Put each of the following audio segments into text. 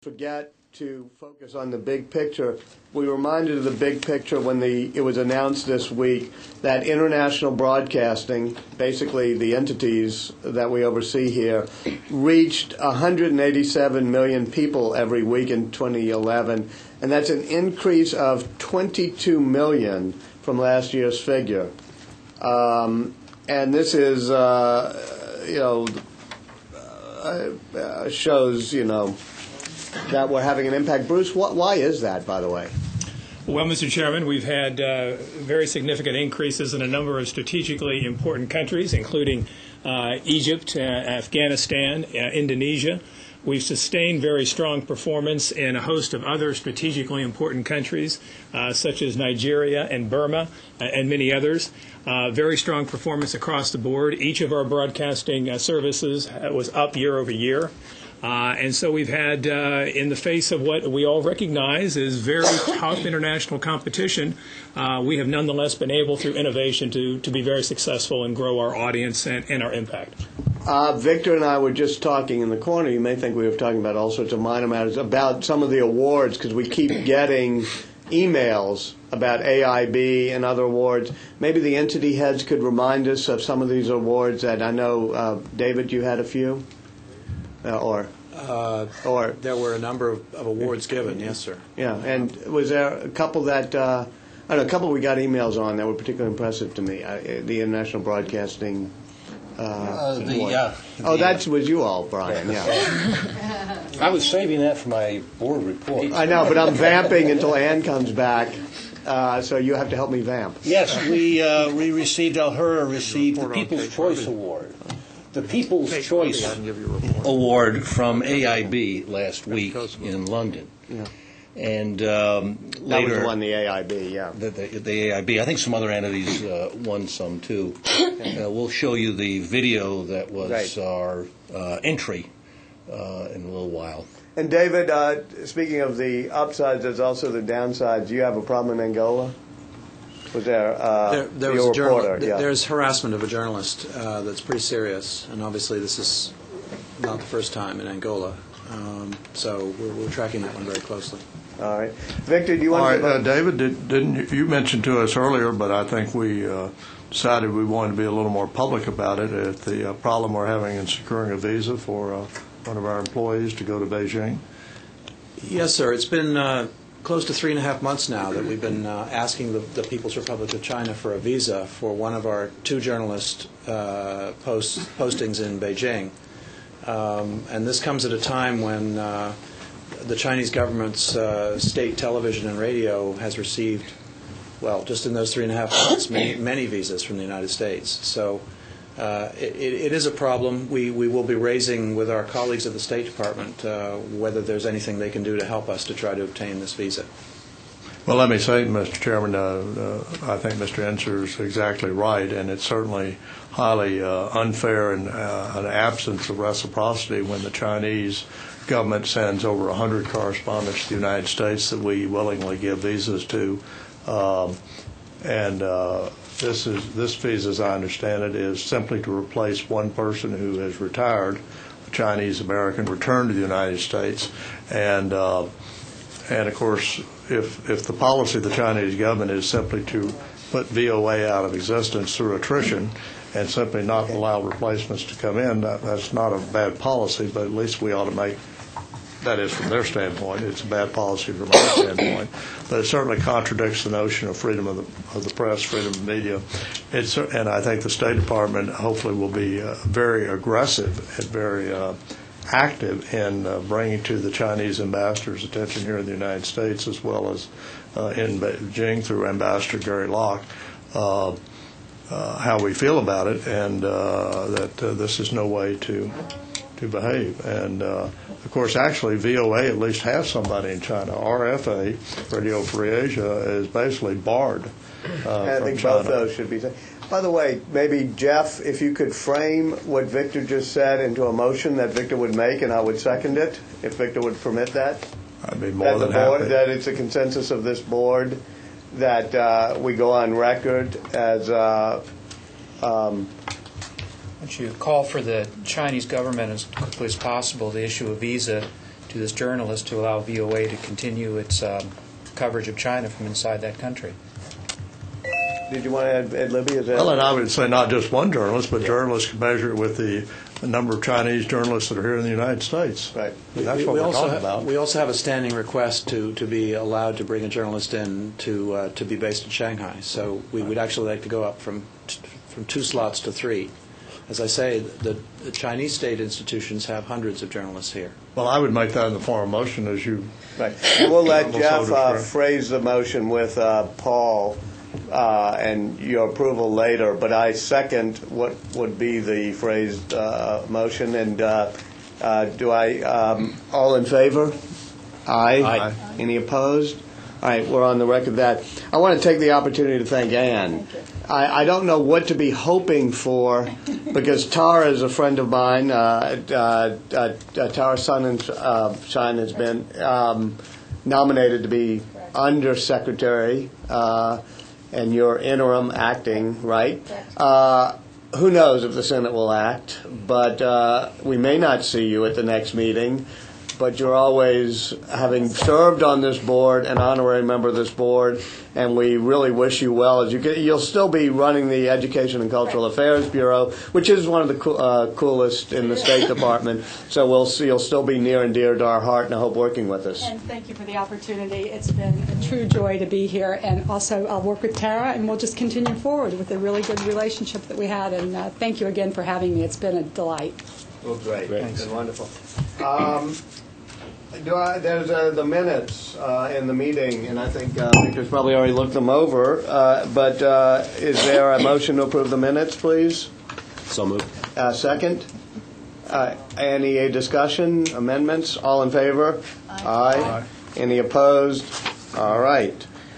Forget to focus on the big picture. We were reminded of the big picture when it was announced this week that international broadcasting, basically the entities that we oversee here, reached 187 million people every week in 2011, and that's an increase of 22 million from last year's figure. And this is, shows, that we're having an impact. Bruce, why is that, by the way? Well, Mr. Chairman, we've had very significant increases in a number of strategically important countries, including Egypt, Afghanistan, Indonesia. We've sustained very strong performance in a host of other strategically important countries, such as Nigeria and Burma and many others. Very strong performance across the board. Each of our broadcasting services was up year over year. And so we've had, in the face of what we all recognize is very tough international competition, we have nonetheless been able, through innovation, to be very successful and grow our audience and our impact. Victor and I were just talking in the corner. You may think we were talking about all sorts of minor matters, about some of the awards, because we keep getting emails about AIB and other awards. Maybe the entity heads could remind us of some of these awards that I know, David, you had a few? Or there were a number of awards given, yes, sir. Yeah, and was there a couple that, I don't know, a couple we got emails on that were particularly impressive to me, the International Broadcasting that was you all, Brian, yeah. I was saving that for my board report. I know, but I'm vamping until Ann comes back, so you have to help me vamp. Yes, we received, Al-Hurra received the People's Choice Award. The People's Choice Award from AIB last week in London. Yeah. And that later, was the one, the AIB, yeah. The AIB. I think some other entities won some too. We'll show you the video that was our entry in a little while. And David, speaking of the upsides, there's also the downsides. Do you have a problem in Angola? Was there was a reporter? There's harassment of a journalist that's pretty serious, and obviously this is not the first time in Angola. So we're tracking that one very closely. All right, Victor, do you want to? David, didn't you mentioned to us earlier? But I think we decided we wanted to be a little more public about it. At the problem we're having in securing a visa for one of our employees to go to Beijing. Yes, sir. It's been close to 3.5 months now that we've been asking the People's Republic of China for a visa for one of our two journalist postings in Beijing. And this comes at a time when the Chinese government's state television and radio has received, well, just in those 3.5 months, many visas from the United States. So it is a problem. We will be raising with our colleagues at the State Department whether there's anything they can do to help us to try to obtain this visa. Well, let me say, Mr. Chairman, I think Mr. Enser is exactly right, and it's certainly highly unfair and an absence of reciprocity when the Chinese government sends over 100 correspondents to the United States that we willingly give visas to. This visa, as I understand it, is simply to replace one person who has retired, a Chinese American, returned to the United States, and of course, if the policy of the Chinese government is simply to put VOA out of existence through attrition and simply not allow replacements to come in, that's not a bad policy, but at least we ought to make. That is, from their standpoint, it's a bad policy from our standpoint. But it certainly contradicts the notion of freedom of the press, freedom of the media. And I think the State Department hopefully will be very aggressive and very active in bringing to the Chinese ambassador's attention here in the United States, as well as in Beijing through Ambassador Gary Locke, how we feel about it, and that this is no way to behave. And of course, actually, VOA at least has somebody in China. RFA, Radio Free Asia, is basically barred I think from China. both those should be said. By the way, maybe Jeff, if you could frame what Victor just said into a motion that Victor would make, and I would second it, if Victor would permit that. I'd be more than happy. That it's a consensus of this board that we go on record as Would you call for the Chinese government as quickly as possible to issue a visa this journalist to allow VOA to continue its coverage of China from inside that country. Did you want to add Libby? Is that? Well, and I would say not just one journalist, but journalists can measure it with the number of Chinese journalists that are here in the United States. Right. And that's what we're talking about. We also have a standing request to be allowed to bring a journalist in to be based in Shanghai. So we would actually like to go up from 2 slots to 3. As I say, the Chinese state institutions have hundreds of journalists here. Well, I would make that in the form of motion as you. Right. And we'll let Almost Jeff described. phrase the motion with Paul and your approval later, but I second what would be the phrased motion. And do I, all in favor? Aye. Aye. Any opposed? All right, we're on the record that. I want to take the opportunity to thank Ann. I don't know what to be hoping for, because Tara is a friend of mine. Tara Sonnenschein has been nominated to be undersecretary, and you're interim acting, right? Who knows if the Senate will act, but we may not see you at the next meeting. But you're always, having served on this board, an honorary member of this board, and we really wish you well. You'll still be running the Education and Cultural Affairs Bureau, which is one of the coolest in the State Department. So you'll still be near and dear to our heart, and I hope working with us. And thank you for the opportunity. It's been a true joy to be here. And also, I'll work with Tara, and we'll just continue forward with the really good relationship that we had. And thank you again for having me. It's been a delight. Well, great. It's been wonderful. There's the minutes in the meeting, and I think Victor's probably already looked them over. But is there a motion to approve the minutes, please? So moved. Second? Any discussion, amendments? All in favor? Aye. Any opposed? All right.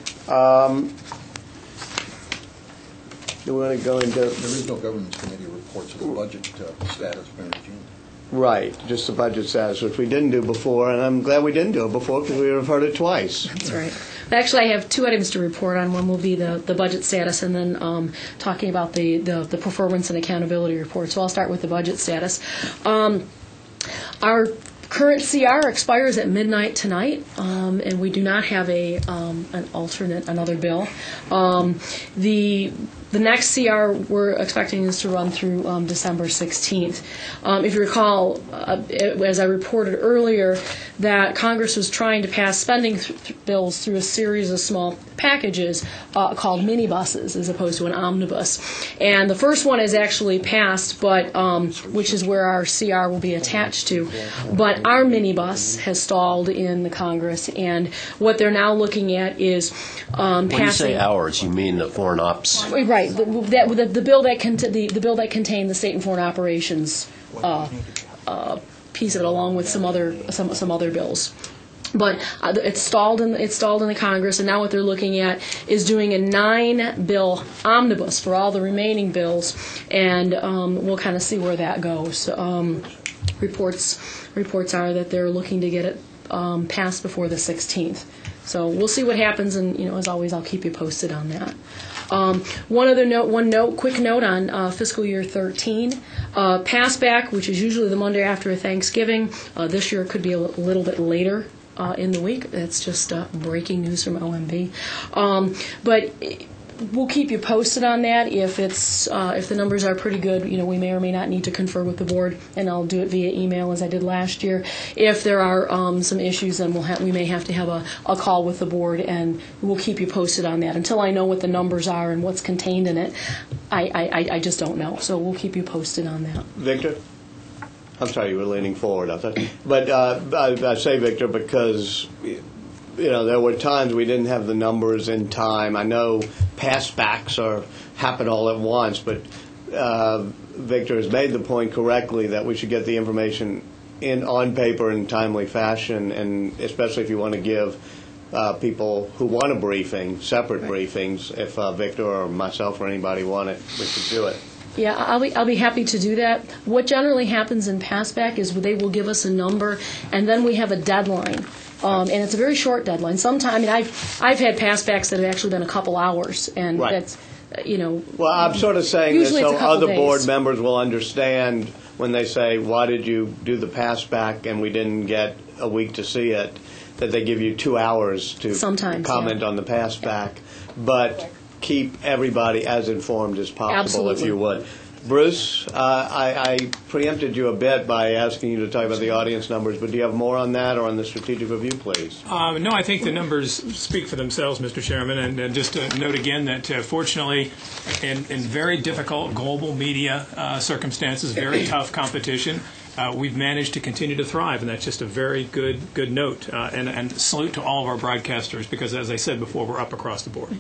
Do we want to go into... There is no governance committee reports of the budget status, Mary Jean. Right, just the budget status, which we didn't do before, and I'm glad we didn't do it before because we would have heard it twice. That's right. Actually, I have 2 items to report on. One will be the budget status, and then talking about the performance and accountability report. So I'll start with the budget status. Our current CR expires at midnight tonight, and we do not have another bill. The next CR we're expecting is to run through December 16th. If you recall, as I reported earlier, that Congress was trying to pass spending bills through a series of small packages called minibuses as opposed to an omnibus. And the first one is actually passed, but which is where our CR will be attached to. But our minibus has stalled in the Congress, and what they're now looking at is passing. When you say ours, you mean the foreign ops? Right, the bill that contained the state and foreign operations piece of it, along with some other bills. But it's stalled in the Congress, and now what they're looking at is doing a 9-bill omnibus for all the remaining bills, and we'll kind of see where that goes. Reports are that they're looking to get it passed before the 16th. So we'll see what happens, and as always, I'll keep you posted on that. Quick note on fiscal year 13. Passback, which is usually the Monday after Thanksgiving, this year it could be a little bit later in the week. That's just breaking news from OMB. But we'll keep you posted on that. If the numbers are pretty good, we may or may not need to confer with the board, and I'll do it via email as I did last year. If there are some issues, then we may have to have a call with the board, and we'll keep you posted on that. Until I know what the numbers are and what's contained in it, I just don't know. So we'll keep you posted on that. Victor? I'm sorry, you were leaning forward. But I say Victor because there were times we didn't have the numbers in time. I know passbacks happen all at once, but Victor has made the point correctly that we should get the information on paper in timely fashion, and especially if you want to give people who want a briefing, separate briefings, if Victor or myself or anybody want it, we should do it. Yeah, I'll be happy to do that. What generally happens in passback is they will give us a number, and then we have a deadline. And it's a very short deadline. Sometimes, I've had passbacks that have actually been a couple hours, and right. That's, Well, I'm sort of saying this so other board members will understand when they say, why did you do the pass back and we didn't get a week to see it, that they give you 2 hours to Sometimes, comment yeah. on the pass back, but keep everybody as informed as possible, if Absolutely. you would. Bruce, I preempted you a bit by asking you to talk about the audience numbers, but do you have more on that or on the strategic review, please? No, I think the numbers speak for themselves, Mr. Chairman, and just to note again that fortunately, in very difficult global media circumstances, very tough competition, we've managed to continue to thrive, and that's just a very good note. And salute to all of our broadcasters, because as I said before, we're up across the board.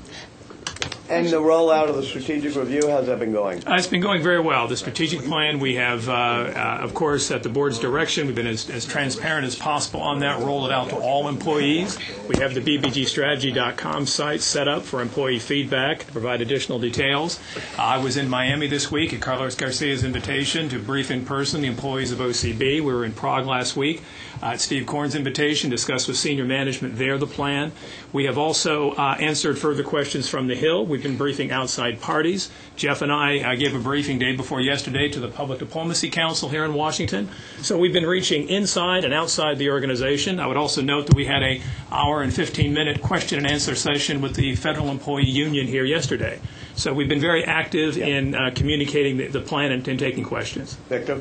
And the rollout of the strategic review, how's that been going? It's been going very well. The strategic plan, we have, of course, at the board's direction, we've been as transparent as possible on that, roll it out to all employees. We have the bbgstrategy.com site set up for employee feedback to provide additional details. I was in Miami this week at Carlos Garcia's invitation to brief in person the employees of OCB. We were in Prague last week at Steve Korn's invitation, discussed with senior management there the plan. We have also answered further questions from the Hill. We've been briefing outside parties. Jeff and I gave a briefing day before yesterday to the Public Diplomacy Council here in Washington. So we've been reaching inside and outside the organization. I would also note that we had an hour and 15-minute question and answer session with the Federal Employee Union here yesterday. So we've been very active in communicating the plan and taking questions. Victor?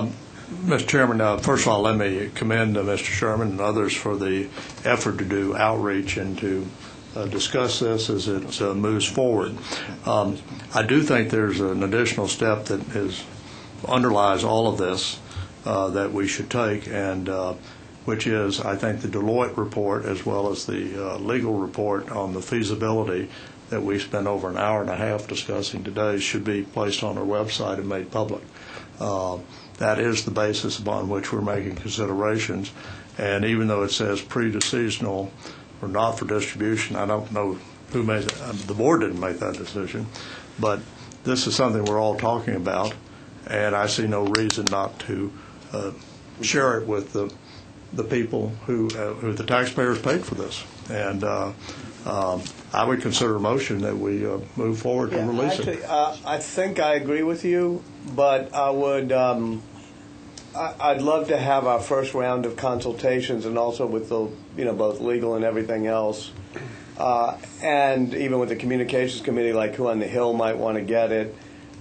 Mr. Chairman, first of all, let me commend Mr. Sherman and others for the effort to do outreach and to discuss this as it moves forward. I do think there's an additional step that underlies all of this that we should take, and which is, I think, the Deloitte report as well as the legal report on the feasibility that we spent over an hour and a half discussing today should be placed on our website and made public. That is the basis upon which we're making considerations. And even though it says pre-decisional or not for distribution, I don't know who made it. The board didn't make that decision. But this is something we're all talking about, and I see no reason not to share it with the people who the taxpayers paid for this. And I would consider a motion that we move forward and release actually, it. I think I agree with you, but I would. I'd love to have our first round of consultations, and also with the both legal and everything else, and even with the communications committee, like who on the Hill might want to get it.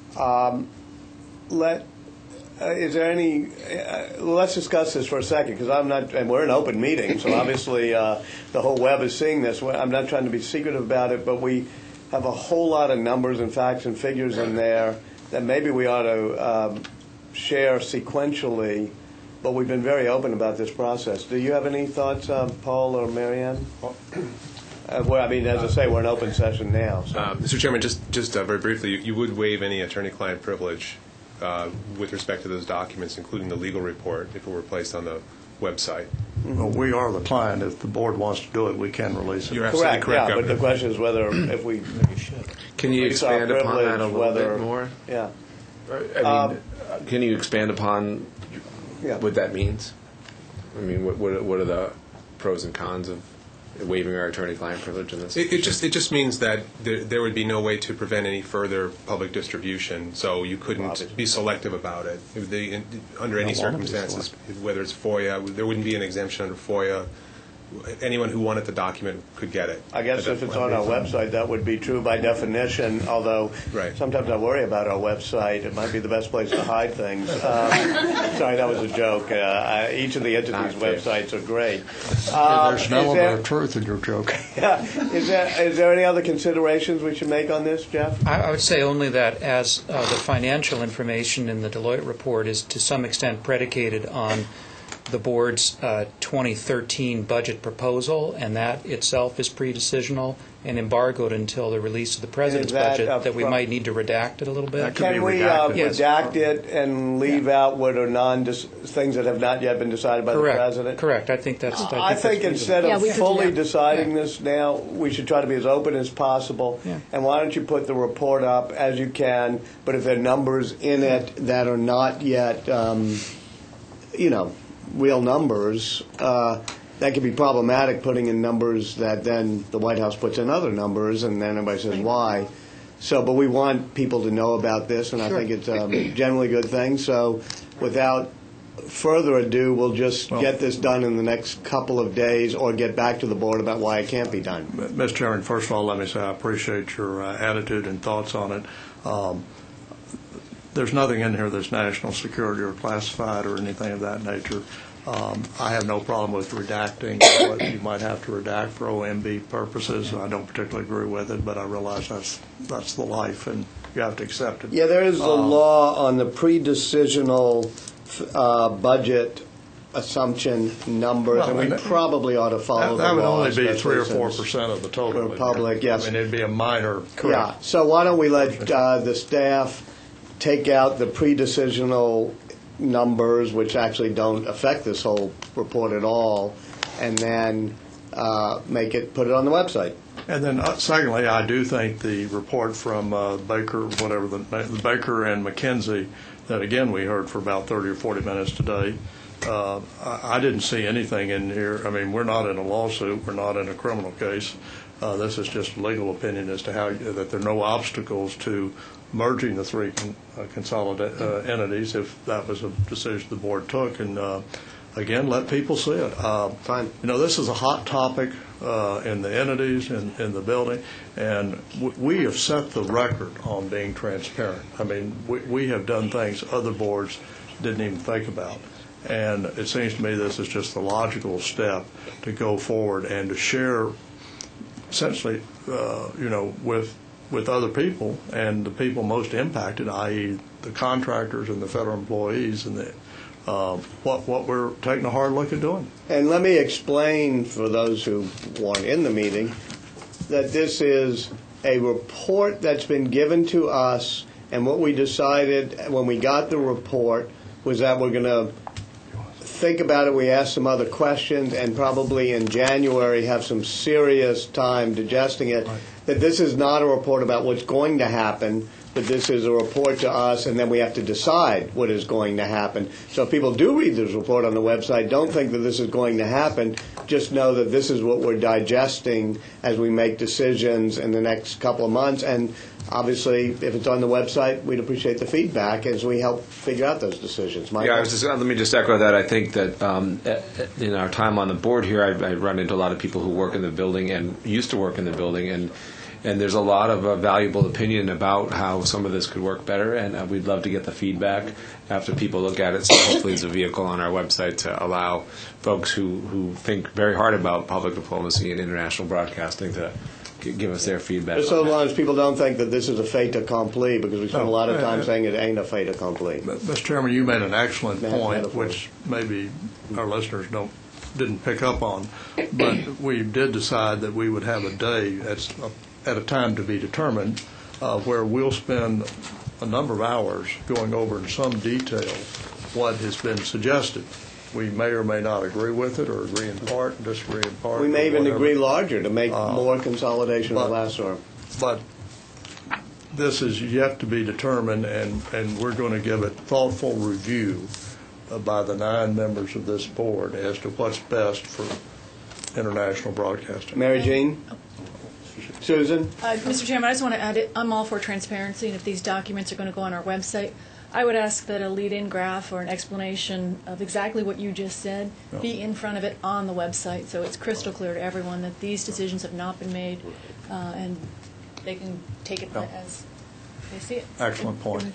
Is there any? Let's discuss this for a second, because I'm not, and we're an open meeting, so obviously the whole web is seeing this. I'm not trying to be secretive about it, but we have a whole lot of numbers and facts and figures in there that maybe we ought to share sequentially. But we've been very open about this process. Do you have any thoughts, Paul or Marianne? Well, I mean, as I say, we're in open session now. So. Mr. Chairman, just very briefly, you would waive any attorney-client privilege with respect to those documents, including the legal report, if it were placed on the website. Well, we are the client. If the board wants to do it, we can release it. You're absolutely correct, yeah, but Governor. the question is whether if we Can you release our expand upon that a privilege, little whether bit more? Yeah. I mean, can you expand upon Yeah. what that means? I mean, what are the pros and cons of waiving our attorney-client privilege in this? It just means that there would be no way to prevent any further public distribution, so you couldn't be selective about it. Under any circumstances, whether it's FOIA, there wouldn't be an exemption under FOIA. Anyone who wanted the document could get it. I guess if it's on our website, that would be true by definition, although sometimes I worry about our website. It might be the best place to hide things. Sorry, that was a joke. Each of the entities' websites are great. There's an element of truth in your joke. Yeah. Is there any other considerations we should make on this, Jeff? I would say only that as the financial information in the Deloitte report is to some extent predicated on the board's 2013 budget proposal, and that itself is pre-decisional and embargoed until the release of the president's budget, that we might need to redact it a little bit. Can we redact it and leave out what are things that have not yet been decided by the president? Correct. I think that's. I think instead of fully deciding this now, we should try to be as open as possible. Yeah. And why don't you put the report up as you can? But if there are numbers in it that are not yet, real numbers, that could be problematic, putting in numbers that then the White House puts in other numbers, and then everybody says why. But we want people to know about this, and I think it's generally a good thing. So without further ado, we'll just get this done in the next couple of days or get back to the board about why it can't be done. Mr. Chairman, first of all, let me say I appreciate your attitude and thoughts on it. There's nothing in here that's national security or classified or anything of that nature. I have no problem with redacting what you might have to redact for OMB purposes. I don't particularly agree with it, but I realize that's the life, and you have to accept it. Yeah, there is a law on the pre-decisional budget assumption numbers, and we probably ought to follow that the would law. only be 3 or 4% of the total. For public, yes. I mean, it'd be a minor. Yeah. So why don't we let the staff take out the pre-decisional numbers, which actually don't affect this whole report at all, and then put it on the website. And then, secondly, I do think the report from Baker, Baker and McKinsey, that again we heard for about 30 or 40 minutes today. I didn't see anything in here. I mean, we're not in a lawsuit. We're not in a criminal case. This is just legal opinion as to how that there are no obstacles to merging the three consolidated entities if that was a decision the board took. And again, let people see it. Fine. You know, this is a hot topic in the entities, in the building, and we have set the record on being transparent. I mean, we have done things other boards didn't even think about. And it seems to me this is just the logical step to go forward and to share essentially, with other people and the people most impacted, i.e. the contractors and the federal employees, and what we're taking a hard look at doing. And let me explain for those who weren't in the meeting that this is a report that's been given to us, and what we decided when we got the report was that we're going to think about it. We asked some other questions, and probably in January have some serious time digesting it. Right. That this is not a report about what's going to happen, but this is a report to us, and then we have to decide what is going to happen. So if people do read this report on the website, don't think that this is going to happen. Just know that this is what we're digesting as we make decisions in the next couple of months. And obviously, if it's on the website, we'd appreciate the feedback as we help figure out those decisions. Michael? Yeah, let me just echo that. I think that in our time on the board here, I run into a lot of people who work in the building and used to work in the building, and there's a lot of valuable opinion about how some of this could work better, and we'd love to get the feedback after people look at it. So hopefully it's a vehicle on our website to allow folks who think very hard about public diplomacy and international broadcasting to give us their feedback. Just so long as people don't think that this is a fait accompli, because we spend a lot of time saying it ain't a fait accompli. Mr. Chairman, you made an excellent point, which maybe our listeners didn't pick up on, but we did decide that we would have a day at a time to be determined where we'll spend a number of hours going over in some detail what has been suggested. We may or may not agree with it, or agree in part, and disagree in part. We may even agree larger to make more consolidation of Glassdoor. But this is yet to be determined, and we're going to give a thoughtful review by the 9 members of this board as to what's best for international broadcasting. Mary Jean? Susan? Mr. Chairman, I just want to add, I'm all for transparency, and if these documents are going to go on our website, I would ask that a lead-in graph or an explanation of exactly what you just said be in front of it on the website, so it's crystal clear to everyone that these decisions have not been made, and they can take it as they see it. Excellent point.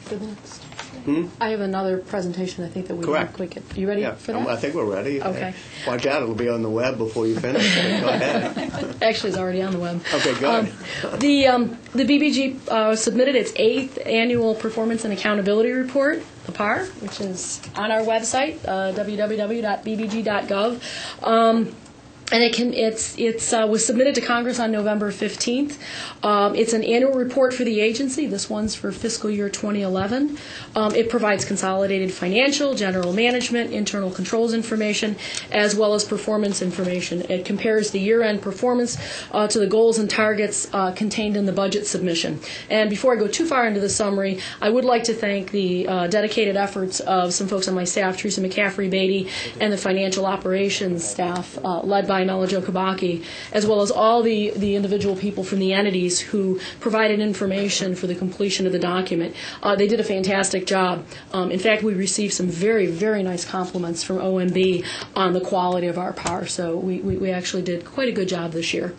I have another presentation I think that we Correct. can quick. You ready for that? I think we're ready. Okay. Watch out, it'll be on the web before you finish. Go ahead. Actually, it's already on the web. Okay, go ahead. The BBG submitted its 8th annual Performance and Accountability Report, the PAR, which is on our website, www.bbg.gov. And it was submitted to Congress on November 15th. It's an annual report for the agency. This one's for fiscal year 2011. It provides consolidated financial, general management, internal controls information, as well as performance information. It compares the year-end performance to the goals and targets contained in the budget submission. And before I go too far into the summary, I would like to thank the dedicated efforts of some folks on my staff, Teresa McCaffrey-Beatty, and the financial operations staff, led by by Melajo Kabaki, as well as all the individual people from the entities who provided information for the completion of the document. They did a fantastic job. In fact, we received some very, very nice compliments from OMB on the quality of our PAR, so we actually did quite a good job this year.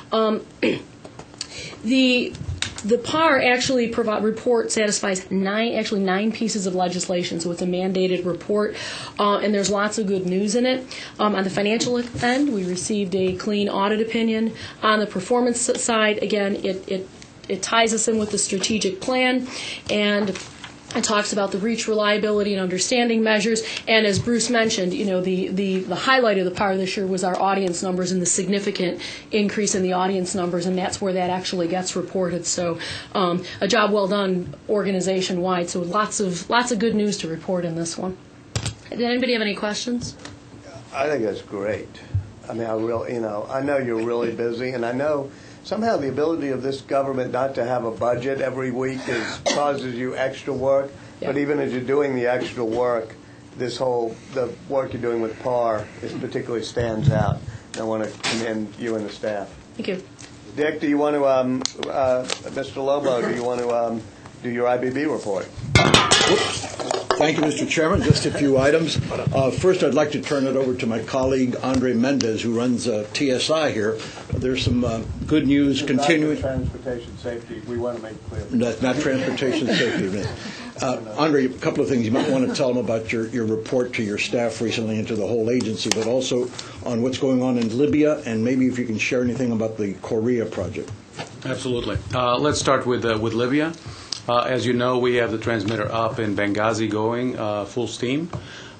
The PAR actually report satisfies nine pieces of legislation, so it's a mandated report, and there's lots of good news in it. On the financial end, we received a clean audit opinion. On the performance side, again, it ties us in with the strategic plan, and it talks about the reach, reliability, and understanding measures. And as Bruce mentioned, the highlight of the PAR this year was our audience numbers and the significant increase in the audience numbers, and that's where that actually gets reported. So a job well done organization-wide. So lots of good news to report in this one. Did anybody have any questions? I think that's great. I mean, I know you're really busy, and I know somehow the ability of this government not to have a budget every week causes you extra work. Yeah. But even as you're doing the extra work, the work you're doing with PAR particularly stands out. I want to commend you and the staff. Thank you. Dick, do you want to, Mr. Lobo, do you want to do your IBB report? Thank you, Mr. Chairman. Just a few items. First, I'd like to turn it over to my colleague, Andre Mendez, who runs TSI here. There's some good news continuing. Not transportation safety. We want to make clear. Not transportation safety. Andre, a couple of things you might want to tell them about your report to your staff recently and to the whole agency, but also on what's going on in Libya, and maybe if you can share anything about the Korea project. Absolutely. Let's start with Libya. As you know, we have the transmitter up in Benghazi going full steam.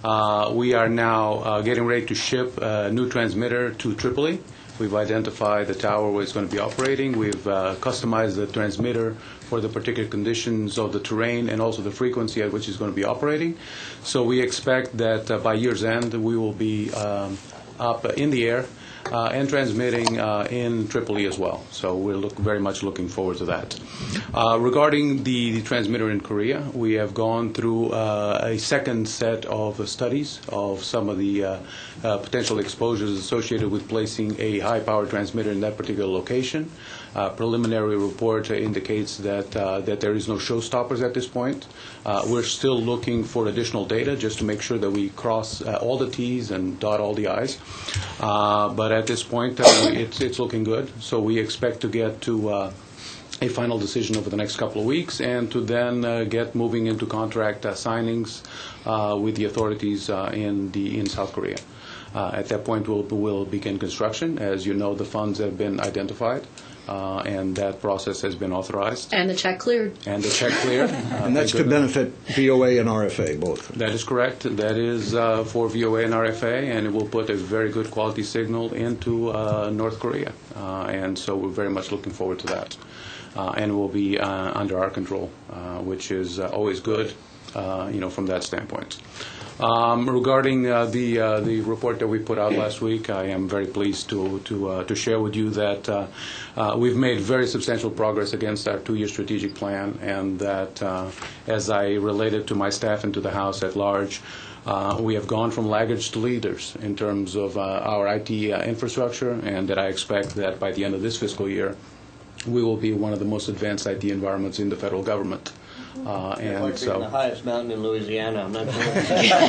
We are now getting ready to ship a new transmitter to Tripoli. We've identified the tower where it's going to be operating. We've customized the transmitter for the particular conditions of the terrain and also the frequency at which it's going to be operating. So we expect that by year's end we will be up in the air and transmitting in Tripoli as well. So we're very much looking forward to that. Regarding the transmitter in Korea, we have gone through a second set of studies of some of the potential exposures associated with placing a high-power transmitter in that particular location. Preliminary report indicates that there is no showstoppers at this point. We're still looking for additional data just to make sure that we cross all the T's and dot all the I's. But at this point, it's looking good. So we expect to get to a final decision over the next couple of weeks and to then get moving into contract signings with the authorities in South Korea. At that point, we'll begin construction. As you know, the funds have been identified. And that process has been authorized. And the check cleared. And the check cleared. And that's to benefit VOA and RFA, both. That is correct. That is for VOA and RFA, and it will put a very good quality signal into North Korea. And so we're very much looking forward to that. And it will be under our control, which is always good, from that standpoint. Regarding the report that we put out last week, I am very pleased to share with you that we've made very substantial progress against our 2-year strategic plan, and that as I related to my staff and to the House at large, we have gone from laggards to leaders in terms of our IT infrastructure, and that I expect that by the end of this fiscal year, we will be one of the most advanced IT environments in the federal government. And so, the highest mountain in Louisiana. I'm not sure.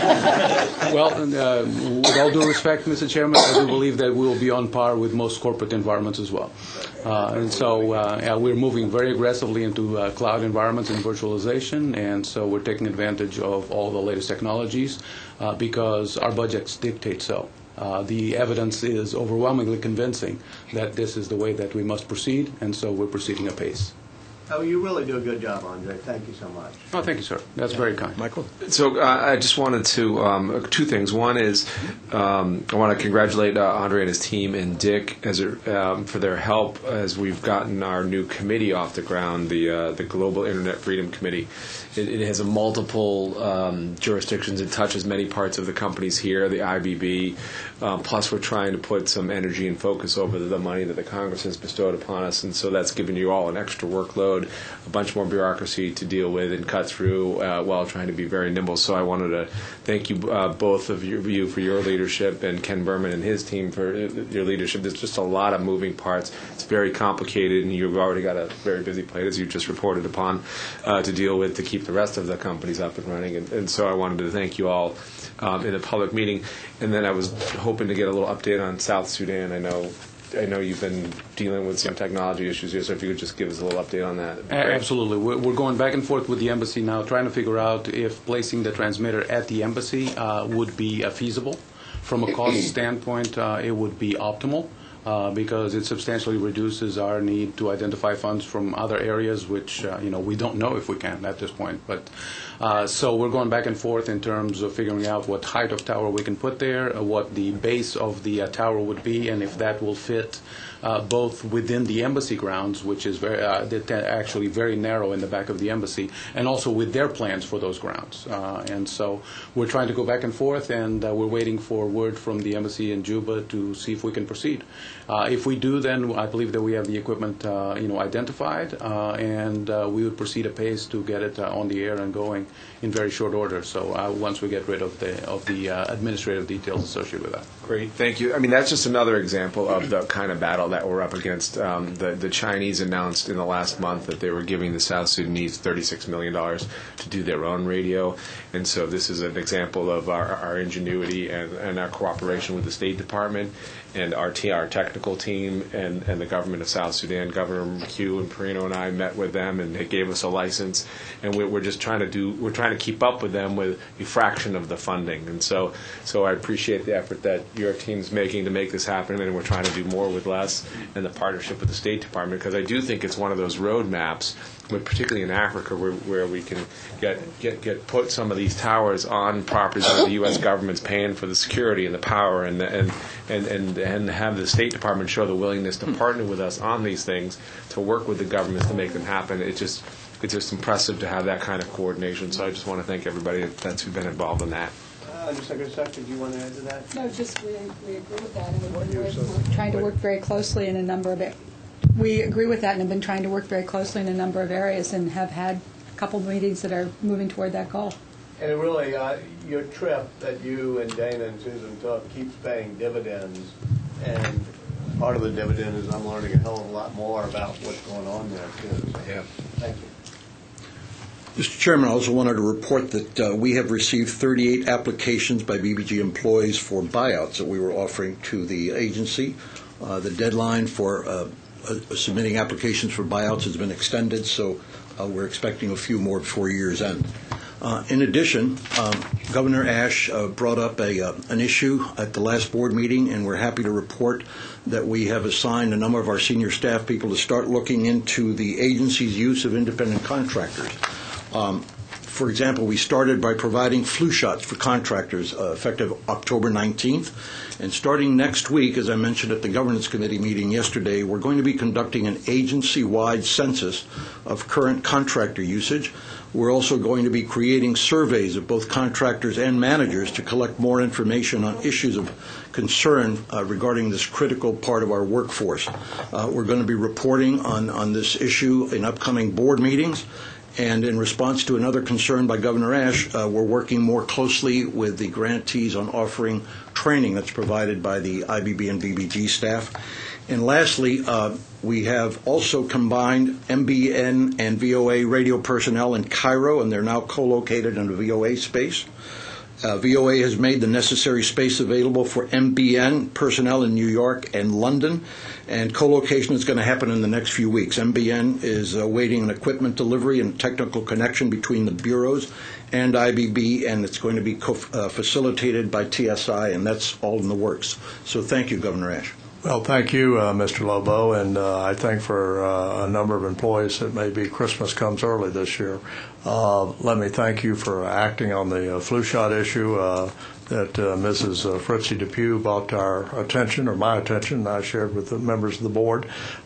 Well, with all due respect, Mr. Chairman, I do believe that we will be on par with most corporate environments as well. And so we're moving very aggressively into cloud environments and virtualization, and so we're taking advantage of all the latest technologies because our budgets dictate so. The evidence is overwhelmingly convincing that this is the way that we must proceed, and so we're proceeding apace. Oh, you really do a good job, Andre. Thank you so much. Oh, thank you, sir. That's very kind. Michael? So I just wanted to, two things. One is I want to congratulate Andre and his team and Dick for their help as we've gotten our new committee off the ground, the Global Internet Freedom Committee. It has multiple jurisdictions. It touches many parts of the companies here, the IBB. Plus, we're trying to put some energy and focus over the money that the Congress has bestowed upon us, and so that's given you all an extra workload. road, a bunch more bureaucracy to deal with and cut through while trying to be very nimble. So I wanted to thank you, both of you for your leadership, and Ken Berman and his team for your leadership. There's just a lot of moving parts. It's very complicated, and you've already got a very busy plate, as you just reported upon, to deal with to keep the rest of the companies up and running. And so I wanted to thank you all in a public meeting. And then I was hoping to get a little update on South Sudan. I know you've been dealing with some technology issues here, so if you could just give us a little update on that. Absolutely. We're going back and forth with the embassy now, trying to figure out if placing the transmitter at the embassy would be feasible. From a cost standpoint, it would be optimal. Because it substantially reduces our need to identify funds from other areas, which we don't know if we can at this point. But so we're going back and forth in terms of figuring out what height of tower we can put there, what the base of the tower would be, and if that will fit both within the embassy grounds, which is actually very narrow in the back of the embassy, and also with their plans for those grounds. And so we're trying to go back and forth, and we're waiting for word from the embassy in Juba to see if we can proceed. If we do, then I believe that we have the equipment, identified, and we would proceed apace to get it on the air and going in very short order. So once we get rid of the administrative details associated with that. Great, thank you. I mean, that's just another example of the kind of battle that we're up against. The Chinese announced in the last month that they were giving the South Sudanese $36 million to do their own radio, and so this is an example of our ingenuity and our cooperation with the State Department and our technical team and the government of South Sudan. Governor McHugh and Perino and I met with them, and they gave us a license, and we're just trying to keep up with them with a fraction of the funding. And so I appreciate the effort that your team's making to make this happen, and we're trying to do more with less, and the partnership with the State Department, because I do think it's one of those roadmaps, particularly in Africa, where we can put some of these towers on properties where the U.S. government's paying for the security and the power, and have the State Department show the willingness to partner with us on these things, to work with the governments to make them happen. It's just impressive to have that kind of coordination. So I just want to thank everybody that's been involved in that. Undersecretary Sexton, do you want to add to that? No, just we agree with that, and we're trying to work very closely in a number of it. We agree with that and have been trying to work very closely in a number of areas and have had a couple of meetings that are moving toward that goal. And really, your trip that you and Dana and Susan took keeps paying dividends, and part of the dividend is I'm learning a hell of a lot more about what's going on there, too. So, yeah. Thank you. Mr. Chairman, I also wanted to report that we have received 38 applications by BBG employees for buyouts that we were offering to the agency. The deadline for submitting applications for buyouts has been extended, so we're expecting a few more before year's end. In addition, Governor Ash brought up an issue at the last board meeting, and we're happy to report that we have assigned a number of our senior staff people to start looking into the agency's use of independent contractors. For example, we started by providing flu shots for contractors effective October 19th. And starting next week, as I mentioned at the Governance Committee meeting yesterday, we're going to be conducting an agency-wide census of current contractor usage. We're also going to be creating surveys of both contractors and managers to collect more information on issues of concern regarding this critical part of our workforce. We're going to be reporting on this issue in upcoming board meetings. And in response to another concern by Governor Ash, we're working more closely with the grantees on offering training that's provided by the IBB and BBG staff. And lastly, we have also combined MBN and VOA radio personnel in Cairo, and they're now co-located in the VOA space. VOA has made the necessary space available for MBN personnel in New York and London, and co-location is going to happen in the next few weeks. MBN is awaiting an equipment delivery and technical connection between the bureaus and IBB, and it's going to be facilitated by TSI, and that's all in the works. So thank you, Governor Ash. Well, thank you, Mr. Lobo, and I think for a number of employees that maybe Christmas comes early this year. Let me thank you for acting on the flu shot issue that Mrs. Fritzie Depew brought to our attention, or my attention, and I shared with the members of the board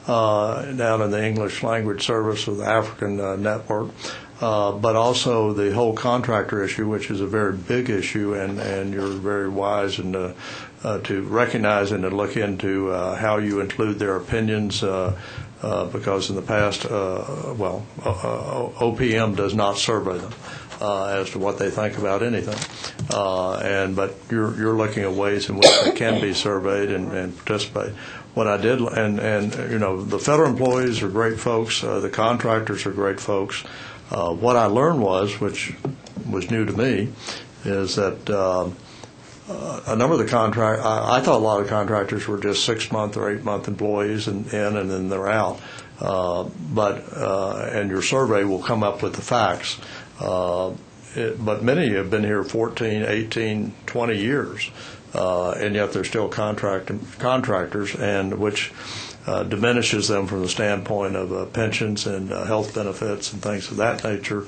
down in the English language service of the African network. But also the whole contractor issue, which is a very big issue, and you're very wise and to recognize and to look into how you include their opinions because in the past, OPM does not survey them as to what they think about anything. But you're looking at ways in which they can be surveyed and participate. What I did, and the federal employees are great folks. The contractors are great folks. What I learned which was new to me, is that a number of the I thought a lot of contractors were just 6-month or 8-month employees and then they're out. And your survey will come up with the facts. But many have been here 14, 18, 20 years, and yet they're still contractors, and which diminishes them from the standpoint of pensions and health benefits and things of that nature.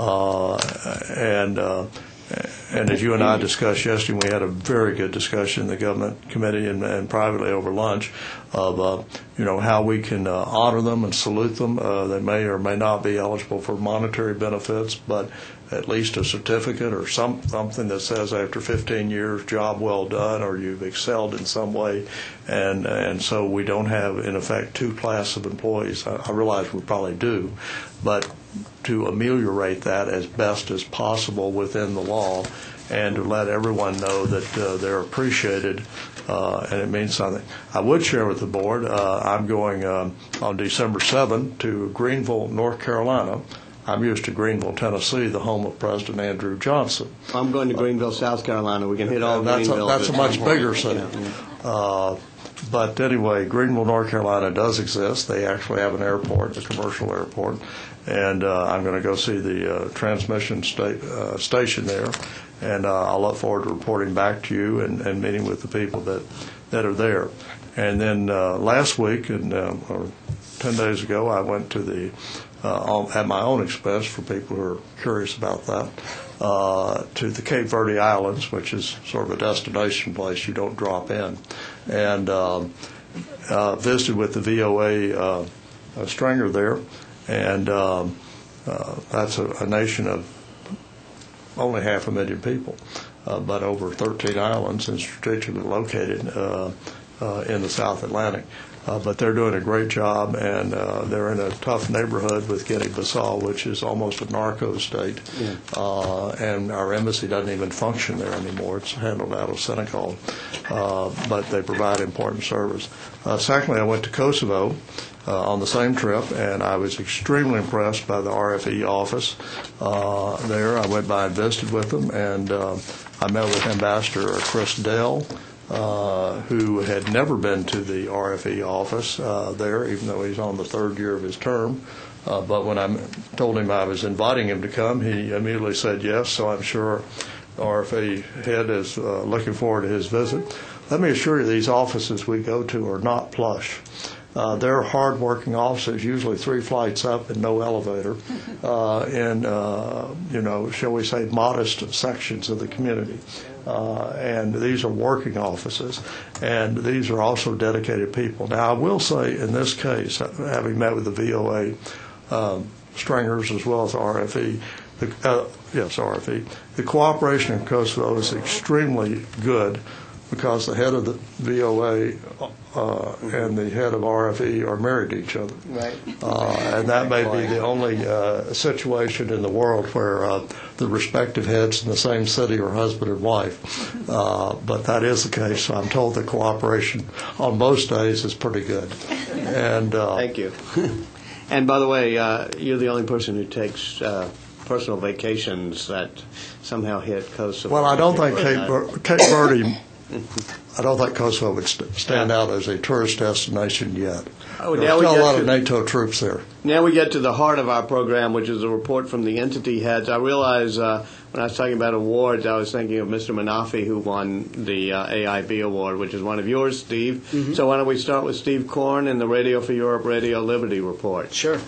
And as you and I discussed yesterday, we had a very good discussion in the government committee and privately over lunch of how we can honor them and salute them. They may or may not be eligible for monetary benefits, but at least a certificate or something that says after 15 years, job well done, or you've excelled in some way. And so we don't have, in effect, two classes of employees. I realize we probably do, but to ameliorate that as best as possible within the law, and to let everyone know that they're appreciated and it means something. I would share with the board, I'm going on December 7th to Greenville, North Carolina. I'm used to Greenville, Tennessee, the home of President Andrew Johnson. I'm going to Greenville, South Carolina. We can hit all Greenville. That's a much bigger city. But anyway, Greenville, North Carolina does exist. They actually have an airport, a commercial airport. And I'm going to go see the transmission station there. And I'll look forward to reporting back to you and meeting with the people that are there. And then last week, or 10 days ago, I went to the at my own expense, for people who are curious about that, to the Cape Verde Islands, which is sort of a destination place. You don't drop in. And visited with the VOA stringer there. And that's a nation of only 500,000 people, but over 13 islands and strategically located in the South Atlantic. But they're doing a great job, and they're in a tough neighborhood with Guinea-Bissau, which is almost a narco state. Yeah. And our embassy doesn't even function there anymore. It's handled out of Senegal. But they provide important service. Secondly, I went to Kosovo on the same trip, and I was extremely impressed by the RFE office there. I went by and visited with them, and I met with Ambassador Chris Dell, who had never been to the RFE office there, even though he's on the third year of his term. But when I told him I was inviting him to come, he immediately said yes, so I'm sure the RFE head is looking forward to his visit. Let me assure you, these offices we go to are not plush. They're hard-working offices, usually 3 flights up and no elevator, in, shall we say, modest sections of the community. And these are working offices, and these are also dedicated people. Now, I will say, in this case, having met with the VOA stringers as well as RFE, RFE, the cooperation in Kosovo is extremely good, because the head of the VOA and the head of RFE are married to each other. Right. And that may be the only situation in the world where the respective heads in the same city are husband and wife. But that is the case. So I'm told the cooperation on most days is pretty good. And thank you. And by the way, you're the only person who takes personal vacations that somehow hit Kosovo. Well, I don't think Cape Verde... I don't think Kosovo would stand out as a tourist destination yet. There's still a lot of NATO troops there. Now we get to the heart of our program, which is a report from the entity heads. I realize when I was talking about awards, I was thinking of Mr. Manafi, who won the AIB award, which is one of yours, Steve. Mm-hmm. So why don't we start with Steve Korn and the Radio for Europe Radio Liberty report. Sure.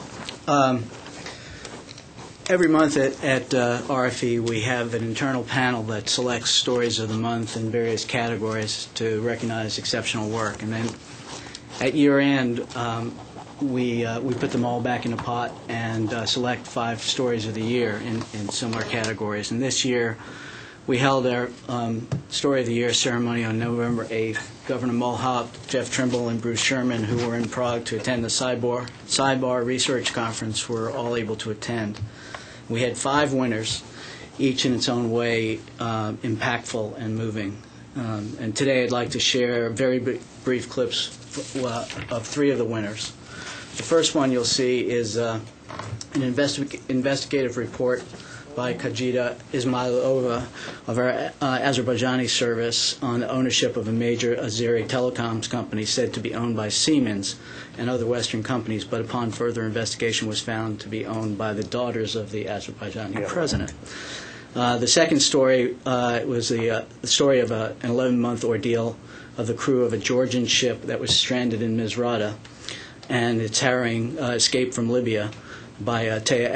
Every month at RFE, we have an internal panel that selects stories of the month in various categories to recognize exceptional work. And then at year end, we put them all back in a pot and select 5 stories of the year in similar categories. And this year, we held our Story of the Year ceremony on November 8th. Governor Mulhop, Jeff Trimble, and Bruce Sherman, who were in Prague to attend the Sidebar Research Conference, were all able to attend. We had 5 winners, each in its own way impactful and moving. And today I'd like to share very brief clips of 3 of the winners. The first one you'll see is an investigative report by Kajida Ismailova of our Azerbaijani service on the ownership of a major Azeri telecoms company said to be owned by Siemens and other Western companies, but upon further investigation was found to be owned by the daughters of the Azerbaijani president. The second story was the story of an 11-month ordeal of the crew of a Georgian ship that was stranded in Misrata and its harrowing escape from Libya by Teya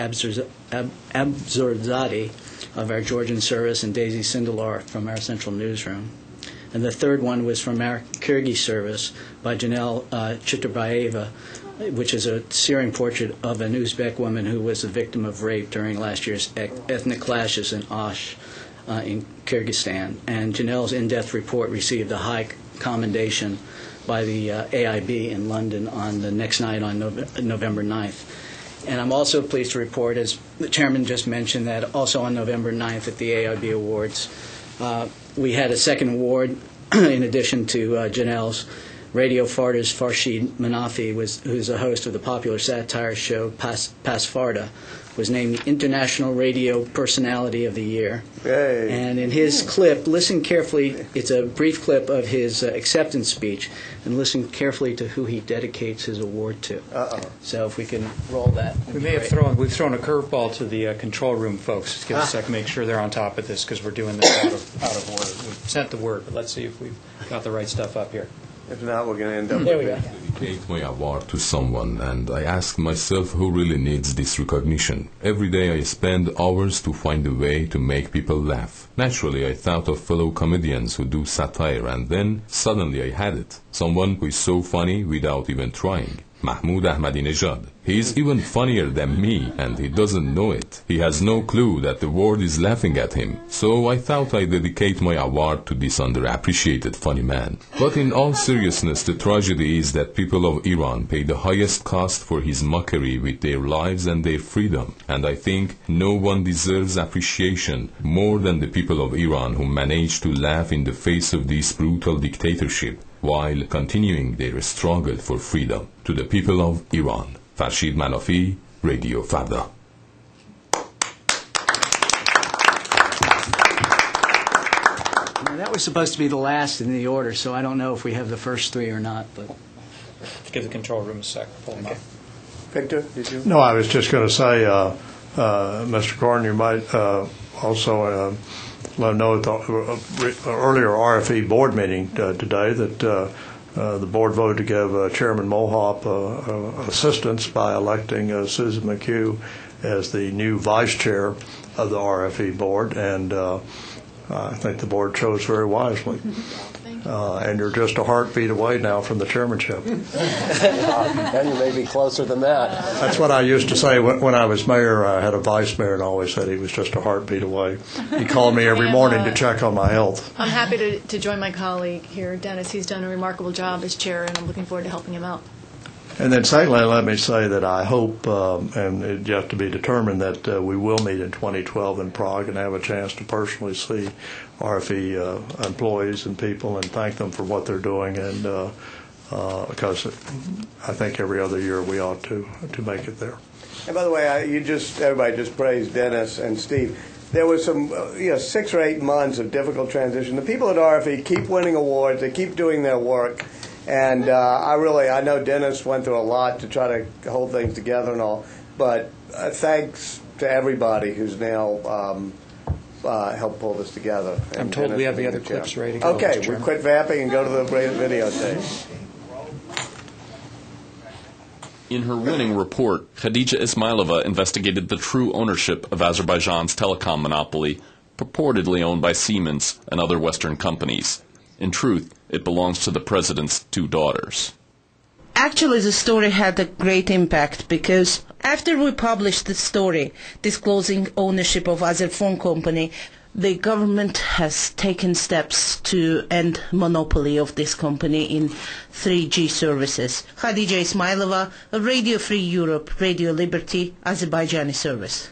Abzurzadeh of our Georgian service and Daisy Sindelar from our central newsroom. And the third one was from our Kyrgyz service by Janelle Chitrabayeva, which is a searing portrait of an Uzbek woman who was the victim of rape during last year's ethnic clashes in Osh in Kyrgyzstan. And Janelle's in-depth report received a high commendation by the AIB in London on the next night on November 9th. And I'm also pleased to report, as the chairman just mentioned, that also on November 9th at the AIB Awards, we had a second award in addition to Janelle's. Radio Farda's Farshid Manafi, who's a host of the popular satire show Pas Farda, was named the International Radio Personality of the Year. Hey. And in his clip, listen carefully, it's a brief clip of his acceptance speech, and listen carefully to who he dedicates his award to. So if we can roll that. We've thrown a curveball to the control room folks. Just give us a second, make sure they're on top of this, because we're doing this out of order. We've sent the word, but let's see if we've got the right stuff up here. If not, we're going to end up There we go. Dedicate my award to someone, and I ask myself who really needs this recognition. Every day I spend hours to find a way to make people laugh. Naturally, I thought of fellow comedians who do satire, and then suddenly I had it. Someone who is so funny without even trying. Mahmoud Ahmadinejad. He is even funnier than me, and he doesn't know it. He has no clue that the world is laughing at him. So I thought I'd dedicate my award to this underappreciated funny man. But in all seriousness, the tragedy is that people of Iran pay the highest cost for his mockery with their lives and their freedom. And I think no one deserves appreciation more than the people of Iran who managed to laugh in the face of this brutal dictatorship while continuing their struggle for freedom. To the people of Iran, Farshid Manafi, Radio Farda. That was supposed to be the last in the order, so I don't know if we have the first 3 or not. But Give the control room a sec. Pull them up. Victor, did you? No, I was just going to say, Mr. Gordon, you might also let them know at the earlier RFE board meeting today that the board voted to give Chairman Mulhop assistance by electing Susan McHugh as the new vice chair of the RFE board, and I think the board chose very wisely. And you're just a heartbeat away now from the chairmanship. And you may be closer than that. That's what I used to say when I was mayor. I had a vice mayor and always said he was just a heartbeat away. He called me every morning to check on my health. I'm happy to join my colleague here, Dennis. He's done a remarkable job as chair, and I'm looking forward to helping him out. And then secondly, let me say that I hope, and it's yet to be determined, that we will meet in 2012 in Prague and have a chance to personally see RFE employees and people and thank them for what they're doing, and because I think every other year we ought to make it there. And by the way, everybody just praised Dennis and Steve. There was some 6 or 8 months of difficult transition. The people at RFE keep winning awards. They keep doing their work. And I know Dennis went through a lot to try to hold things together and all, but thanks to everybody who's now helped pull this together. I'm told we have the other clips ready to go. Okay, we quit vamping and go to the videotape. In her winning report, Khadija Ismailova investigated the true ownership of Azerbaijan's telecom monopoly, purportedly owned by Siemens and other Western companies. In truth, it belongs to the president's 2 daughters. Actually, the story had a great impact because after we published the story disclosing ownership of Azerphone company, The government has taken steps to end monopoly of this company in 3G services. Khadija Ismailova, Radio Free Europe, Radio Liberty, Azerbaijani service.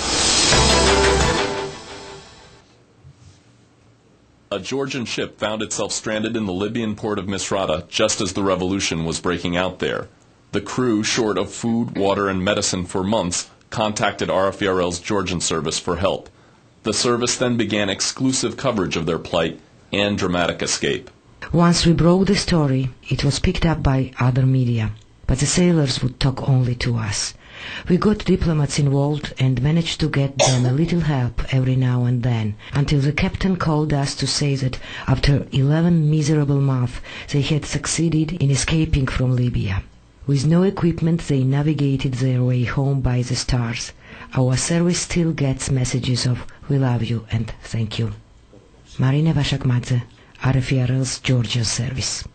A Georgian ship found itself stranded in the Libyan port of Misrata just as the revolution was breaking out there. The crew, short of food, water, and medicine for months, contacted RFERL's Georgian service for help. The service then began exclusive coverage of their plight and dramatic escape. Once we broke the story, it was picked up by other media, but the sailors would talk only to us. We got diplomats involved and managed to get them a little help every now and then, until the captain called us to say that after 11 miserable months they had succeeded in escaping from Libya. With no equipment they navigated their way home by the stars. Our service still gets messages of "We love you" and "Thank you." Marina Vashakmadze, RFERL's Georgia service.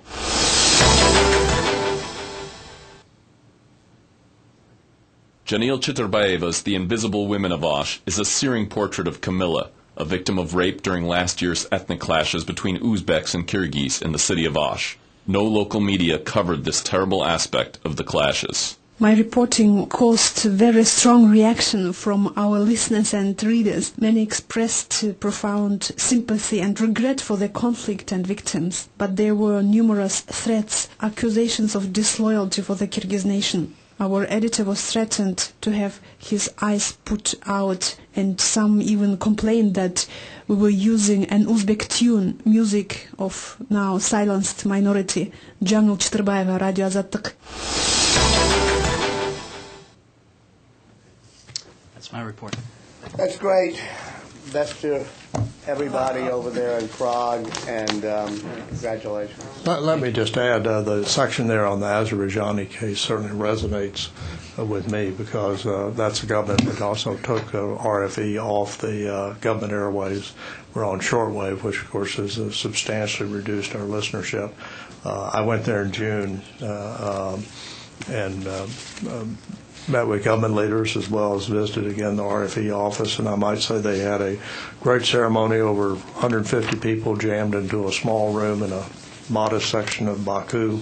Janil Chiturbayeva's The Invisible Women of Osh is a searing portrait of Camilla, a victim of rape during last year's ethnic clashes between Uzbeks and Kyrgyz in the city of Osh. No local media covered this terrible aspect of the clashes. My reporting caused very strong reaction from our listeners and readers. Many expressed profound sympathy and regret for the conflict and victims, but there were numerous threats, accusations of disloyalty for the Kyrgyz nation. Our editor was threatened to have his eyes put out, and some even complained that we were using an Uzbek tune, music of now silenced minority. Janil Chiturbayeva, Radio Azatlık. That's my report. That's great. Best to everybody over there in Prague, and congratulations. Let me just add, the section there on the Azerbaijani case certainly resonates with me, because that's a government that also took RFE off the government airwaves. We're on shortwave, which of course has substantially reduced our listenership. I went there in June and met with government leaders, as well as visited again the RFE office, and I might say they had a great ceremony. Over 150 people jammed into a small room in a modest section of Baku.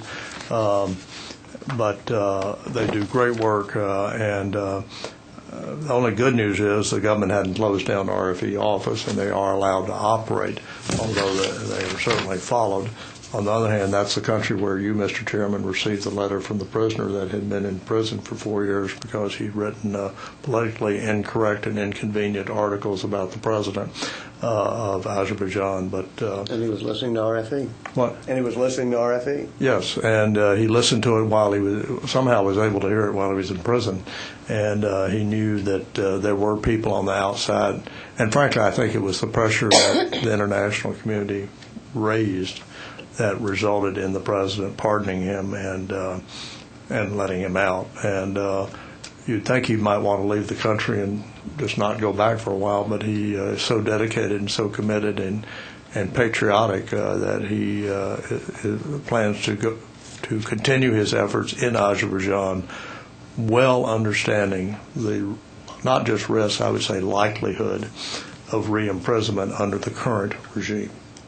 But they do great work, and the only good news is the government hadn't closed down the RFE office, and they are allowed to operate, although they are certainly followed. On the other hand, that's the country where you, Mr. Chairman, received the letter from the prisoner that had been in prison for 4 years because he'd written politically incorrect and inconvenient articles about the president of Azerbaijan. But and he was listening to RFE. What? And he was listening to RFE. Yes, and he listened to it while he was able to hear it while he was in prison, and he knew that there were people on the outside. And frankly, I think it was the pressure that the international community raised that resulted in the president pardoning him and letting him out. And you'd think he might want to leave the country and just not go back for a while, but he is so dedicated and so committed and patriotic that he plans to continue his efforts in Azerbaijan, well understanding the not just risk, I would say likelihood of re-imprisonment under the current regime.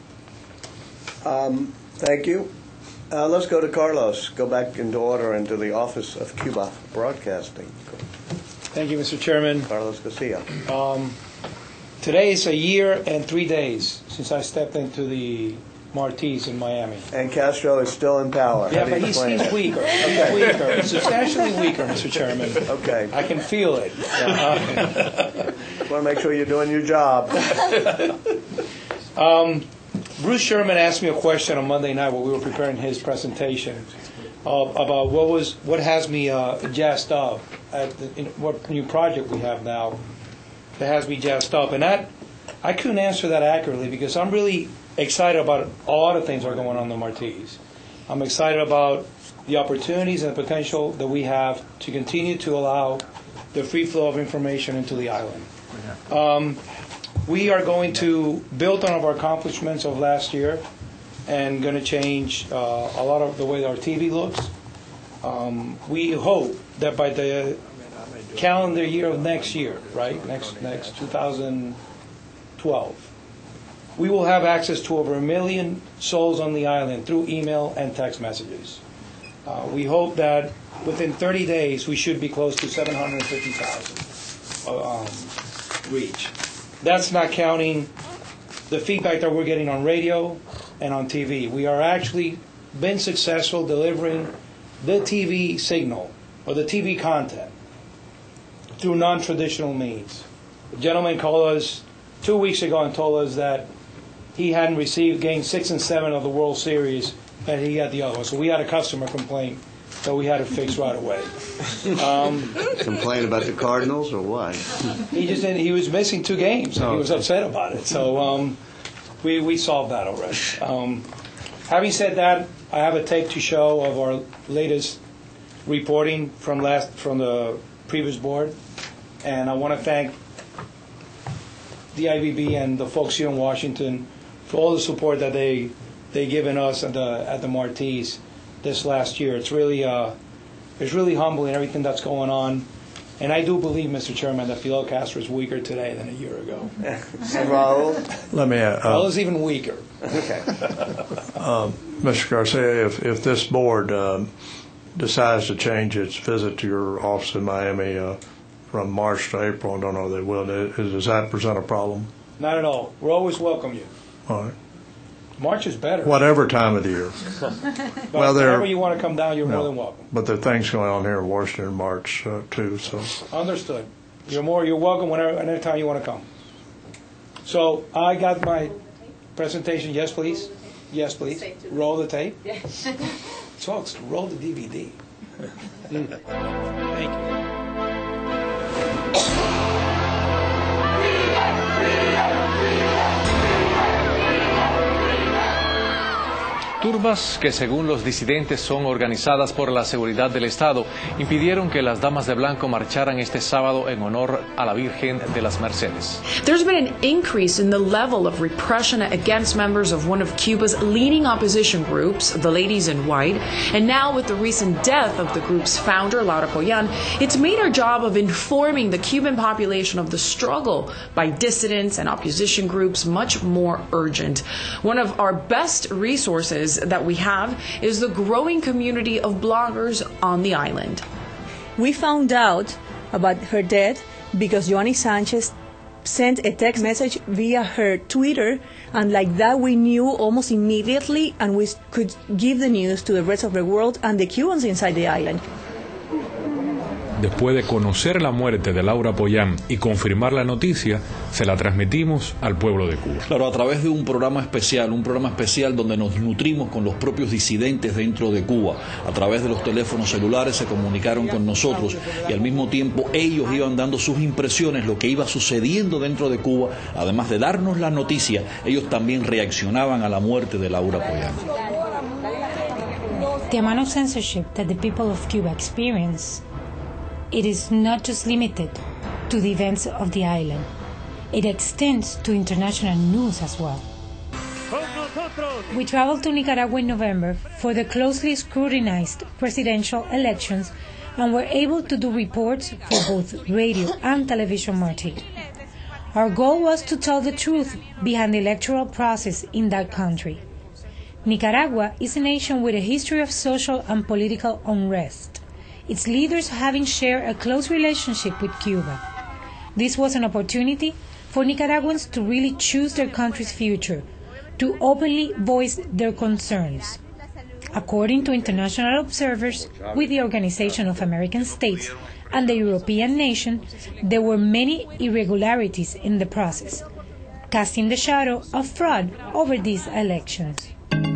Thank you. Let's go to Carlos. Go back into order into the Office of Cuba Broadcasting. Thank you, Mr. Chairman. Carlos Garcia. Today is a year and 3 days since I stepped into the Martis in Miami. And Castro is still in power. Yeah, but he's weaker. Okay. He's weaker. Substantially weaker, Mr. Chairman. Okay. I can feel it. Want to make sure you're doing your job. Bruce Sherman asked me a question on Monday night while we were preparing his presentation about what has me jazzed up at what new project we have now that has me jazzed up, and I couldn't answer that accurately because I'm really excited about a lot of things that are going on in the Martis. I'm excited about the opportunities and the potential that we have to continue to allow the free flow of information into the island. We are going to build on our accomplishments of last year and going to change a lot of the way our TV looks. We hope that by the calendar year of next year, right, next 2012, 12, we will have access to over 1 million souls on the island through email and text messages. We hope that within 30 days we should be close to 750,000 reach. That's not counting the feedback that we're getting on radio and on TV. We are actually been successful delivering the TV signal or the TV content through non-traditional means. A gentleman called us 2 weeks ago and told us that he hadn't received Game 6 and 7 of the World Series, and he had the other one. So we had a customer complaint that we had to fix right away. Complain about the Cardinals or what? He was missing 2 games, and he was upset about it. So we solved that already. Having said that, I have a tape to show of our latest reporting from the previous board, and I want to thank the IBB and the folks here in Washington for all the support that they given us at the Martis this last year. It's really humbling, everything that's going on. And I do believe, Mr. Chairman, that Fidel Castro is weaker today than a year ago. And Raul? Let me Raul is even weaker. Okay. Mr. Garcia, if this board decides to change its visit to your office in Miami from March to April, I don't know if they will, does that present a problem? Not at all. We'll always welcome you. All right. March is better. Whatever time of the year. Well, whenever you want to come down, you're more than welcome. But there are things going on here in Washington in March, too. So Understood. You're welcome anytime you want to come. So I got my presentation. Yes, please. Yes, please. Roll the tape. Folks, roll the DVD. Thank you. Turbas que según los disidentes son organizadas por la seguridad del Estado impidieron que las damas de blanco marcharan este sábado en honor a la Virgen de las Mercedes. There's been an increase in the level of repression against members of one of Cuba's leading opposition groups, the Ladies in White, and now with the recent death of the group's founder, Laura Pollán, it's made our job of informing the Cuban population of the struggle by dissidents and opposition groups much more urgent. One of our best resources that we have is the growing community of bloggers on the island. We found out about her death because Joanny Sanchez sent a text message via her Twitter, and like that we knew almost immediately, and we could give the news to the rest of the world and the Cubans inside the island. Después de conocer la muerte de Laura Pollán y confirmar la noticia, se la transmitimos al pueblo de Cuba. Claro, a través de un programa especial donde nos nutrimos con los propios disidentes dentro de Cuba. A través de los teléfonos celulares se comunicaron con nosotros y al mismo tiempo ellos iban dando sus impresiones, lo que iba sucediendo dentro de Cuba. Además de darnos la noticia, ellos también reaccionaban a la muerte de Laura Pollán. The amount of censorship that the people of Cuba experience, it is not just limited to the events of the island. It extends to international news as well. We traveled to Nicaragua in November for the closely scrutinized presidential elections and were able to do reports for both radio and television Martí. Our goal was to tell the truth behind the electoral process in that country. Nicaragua is a nation with a history of social and political unrest, its leaders having shared a close relationship with Cuba. This was an opportunity for Nicaraguans to really choose their country's future, to openly voice their concerns. According to international observers with the Organization of American States and the European nation, there were many irregularities in the process, casting the shadow of fraud over these elections.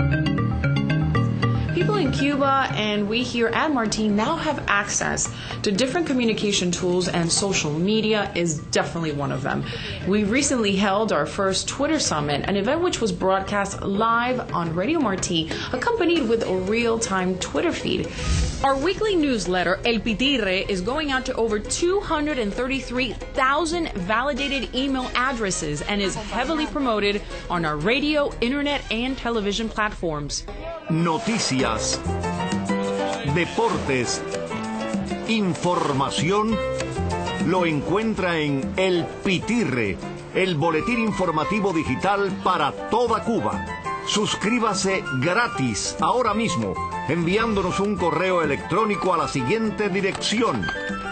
People in Cuba and we here at Martí now have access to different communication tools, and social media is definitely one of them. We recently held our first Twitter Summit, an event which was broadcast live on Radio Martí, accompanied with a real-time Twitter feed. Our weekly newsletter, El Pitirre, is going out to over 233,000 validated email addresses and is heavily promoted on our radio, internet, and television platforms. Noticias, deportes, información, lo encuentra en El Pitirre, el boletín informativo digital para toda Cuba. Suscríbase gratis ahora mismo enviándonos un correo electrónico a la siguiente dirección: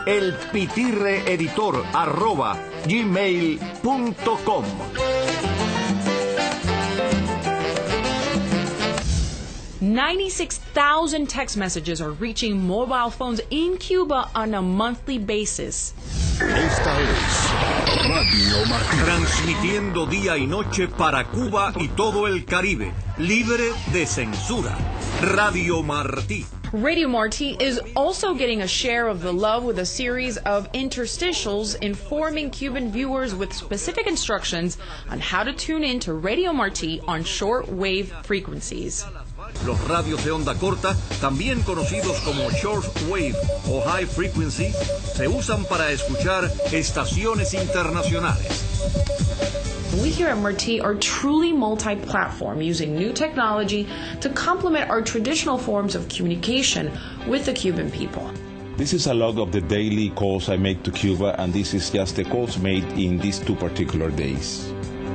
elpitirreeditor@gmail.com. 96,000 text messages are reaching mobile phones in Cuba on a monthly basis. Esta es Radio Martí, transmitiendo día y noche para Cuba y todo el Caribe, libre de censura. Radio Martí. Radio Martí is also getting a share of the love with a series of interstitials informing Cuban viewers with specific instructions on how to tune in to Radio Martí on shortwave frequencies. Los radios de onda corta, también conocidos como shortwave o high frequency, se usan para escuchar estaciones internacionales. We here at Martí are truly multi-platform, using new technology to complement our traditional forms of communication with the Cuban people. This is a log of the daily calls I make to Cuba, and this is just the calls made in these 2 particular days.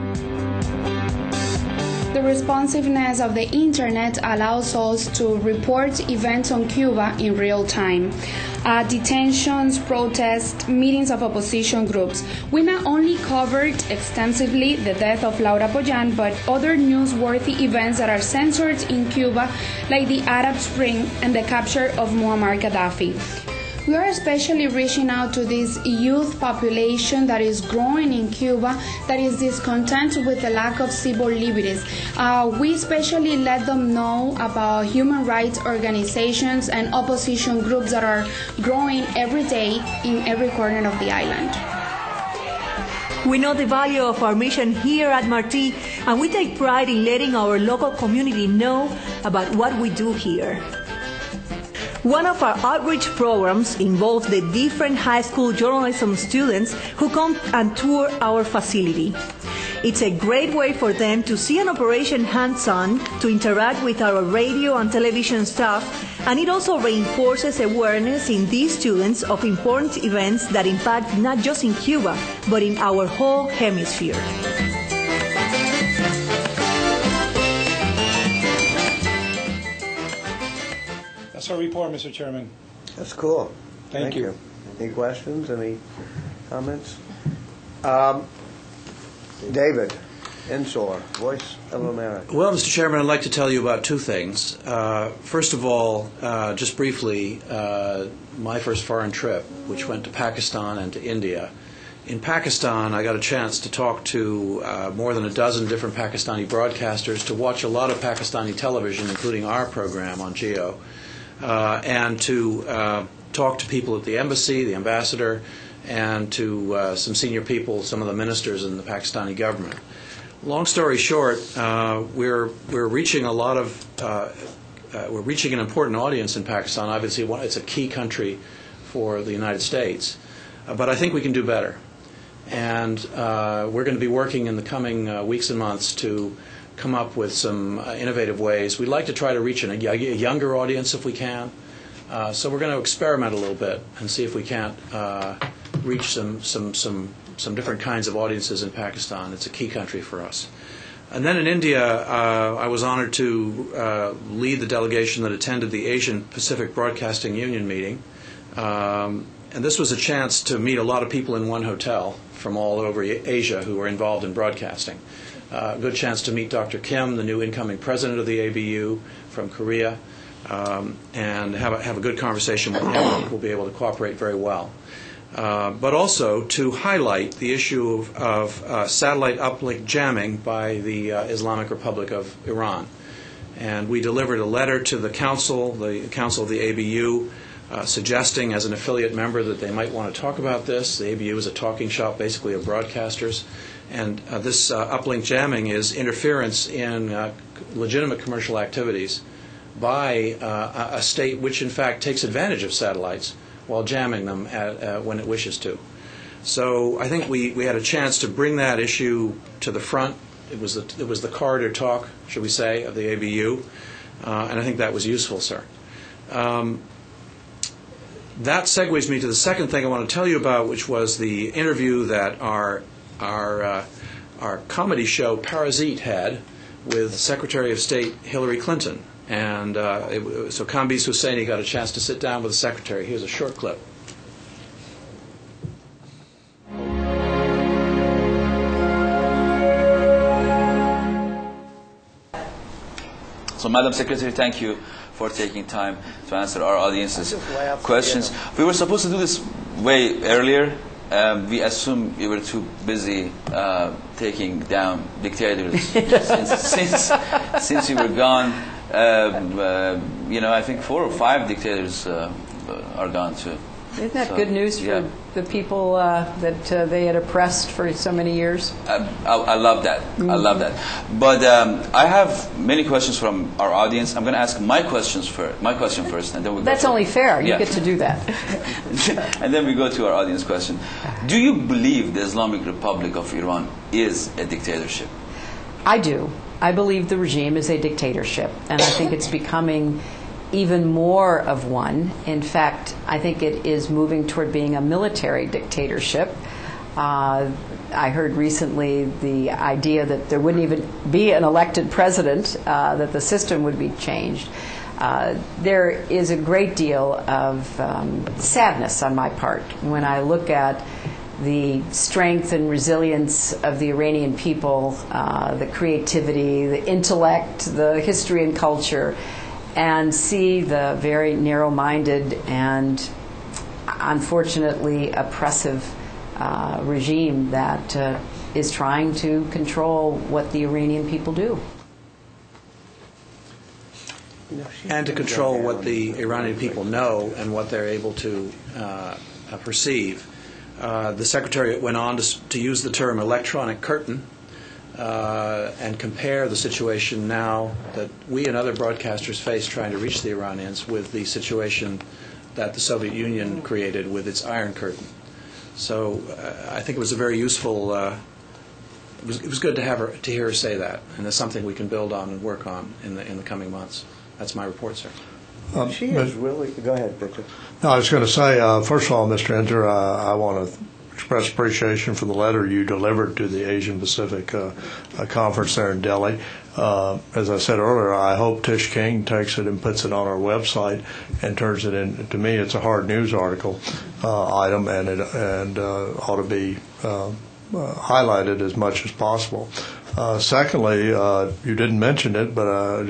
The responsiveness of the Internet allows us to report events on Cuba in real time. Detentions, protests, meetings of opposition groups. We not only covered extensively the death of Laura Pollán, but other newsworthy events that are censored in Cuba, like the Arab Spring and the capture of Muammar Gaddafi. We are especially reaching out to this youth population that is growing in Cuba, that is discontent with the lack of civil liberties. We especially let them know about human rights organizations and opposition groups that are growing every day in every corner of the island. We know the value of our mission here at Martí, and we take pride in letting our local community know about what we do here. One of our outreach programs involves the different high school journalism students who come and tour our facility. It's a great way for them to see an operation hands-on, to interact with our radio and television staff, and it also reinforces awareness in these students of important events that impact not just in Cuba, but in our whole hemisphere. That's our report, Mr. Chairman. That's cool. Thank you. Any questions? Any comments? David Ensor, Voice of America. Well, Mr. Chairman, I'd like to tell you about 2 things. First of all, just briefly, my first foreign trip, which went to Pakistan and to India. In Pakistan, I got a chance to talk to more than a dozen different Pakistani broadcasters, to watch a lot of Pakistani television, including our program on GEO, and to talk to people at the embassy, the ambassador, and to some senior people, some of the ministers in the Pakistani government. Long story short, we're reaching we're reaching an important audience in Pakistan. Obviously, it's a key country for the United States, but I think we can do better. And we're going to be working in the coming weeks and months to come up with some innovative ways. We'd like to try to reach a younger audience if we can. So we're going to experiment a little bit and see if we can't reach some different kinds of audiences in Pakistan. It's a key country for us. And then in India, I was honored to lead the delegation that attended the Asian Pacific Broadcasting Union meeting. And this was a chance to meet a lot of people in one hotel from all over Asia who were involved in broadcasting. A good chance to meet Dr. Kim, the new incoming president of the ABU from Korea, and have a good conversation with him. I think we'll be able to cooperate very well. But also to highlight the issue of satellite uplink jamming by the Islamic Republic of Iran. And we delivered a letter to the council of the ABU, suggesting as an affiliate member that they might want to talk about this. The ABU is a talking shop basically of broadcasters. And this uplink jamming is interference in legitimate commercial activities by a state which in fact takes advantage of satellites while jamming them when it wishes to. So I think we had a chance to bring that issue to the front. It was the corridor talk, should we say, of the ABU, and I think that was useful, sir. That segues me to the second thing I want to tell you about, which was the interview that our our comedy show Parasite had with Secretary of State Hillary Clinton. And so Kambiz Husseini got a chance to sit down with the Secretary. Here's a short clip. So, Madam Secretary, thank you for taking time to answer our audience's questions. We were supposed to do this way earlier. We assume you were too busy taking down dictators since you were gone. I think 4 or 5 dictators are gone too. Isn't that good news for the people that they had oppressed for so many years? I love that. I love that. But I have many questions from our audience. I'm going to ask my question first, and then we'll. That's only fair. You get to do that. And then we go to our audience question. Do you believe the Islamic Republic of Iran is a dictatorship? I do. I believe the regime is a dictatorship, and I think it's becoming even more of one. In fact, I think it is moving toward being a military dictatorship. I heard recently the idea that there wouldn't even be an elected president, that the system would be changed. There is a great deal of sadness on my part when I look at the strength and resilience of the Iranian people, the creativity, the intellect, the history and culture, and see the very narrow-minded and unfortunately oppressive regime that is trying to control what the Iranian people do. And to control what the Iranian people know and what they're able to perceive. The Secretary went on to use the term electronic curtain and compare the situation now that we and other broadcasters face trying to reach the Iranians with the situation that the Soviet Union created with its Iron Curtain. So I think it was a very useful, it was good to hear her say that, and that's something we can build on and work on in the coming months. That's my report, sir. She is really. Go ahead, Victor. No, I was going to say, first of all, Mr. Enter, I want to express appreciation for the letter you delivered to the Asian Pacific conference there in Delhi. As I said earlier, I hope Tish King takes it and puts it on our website and turns it in. To me, it's a hard news article item, and it ought to be highlighted as much as possible. Secondly, you didn't mention it, but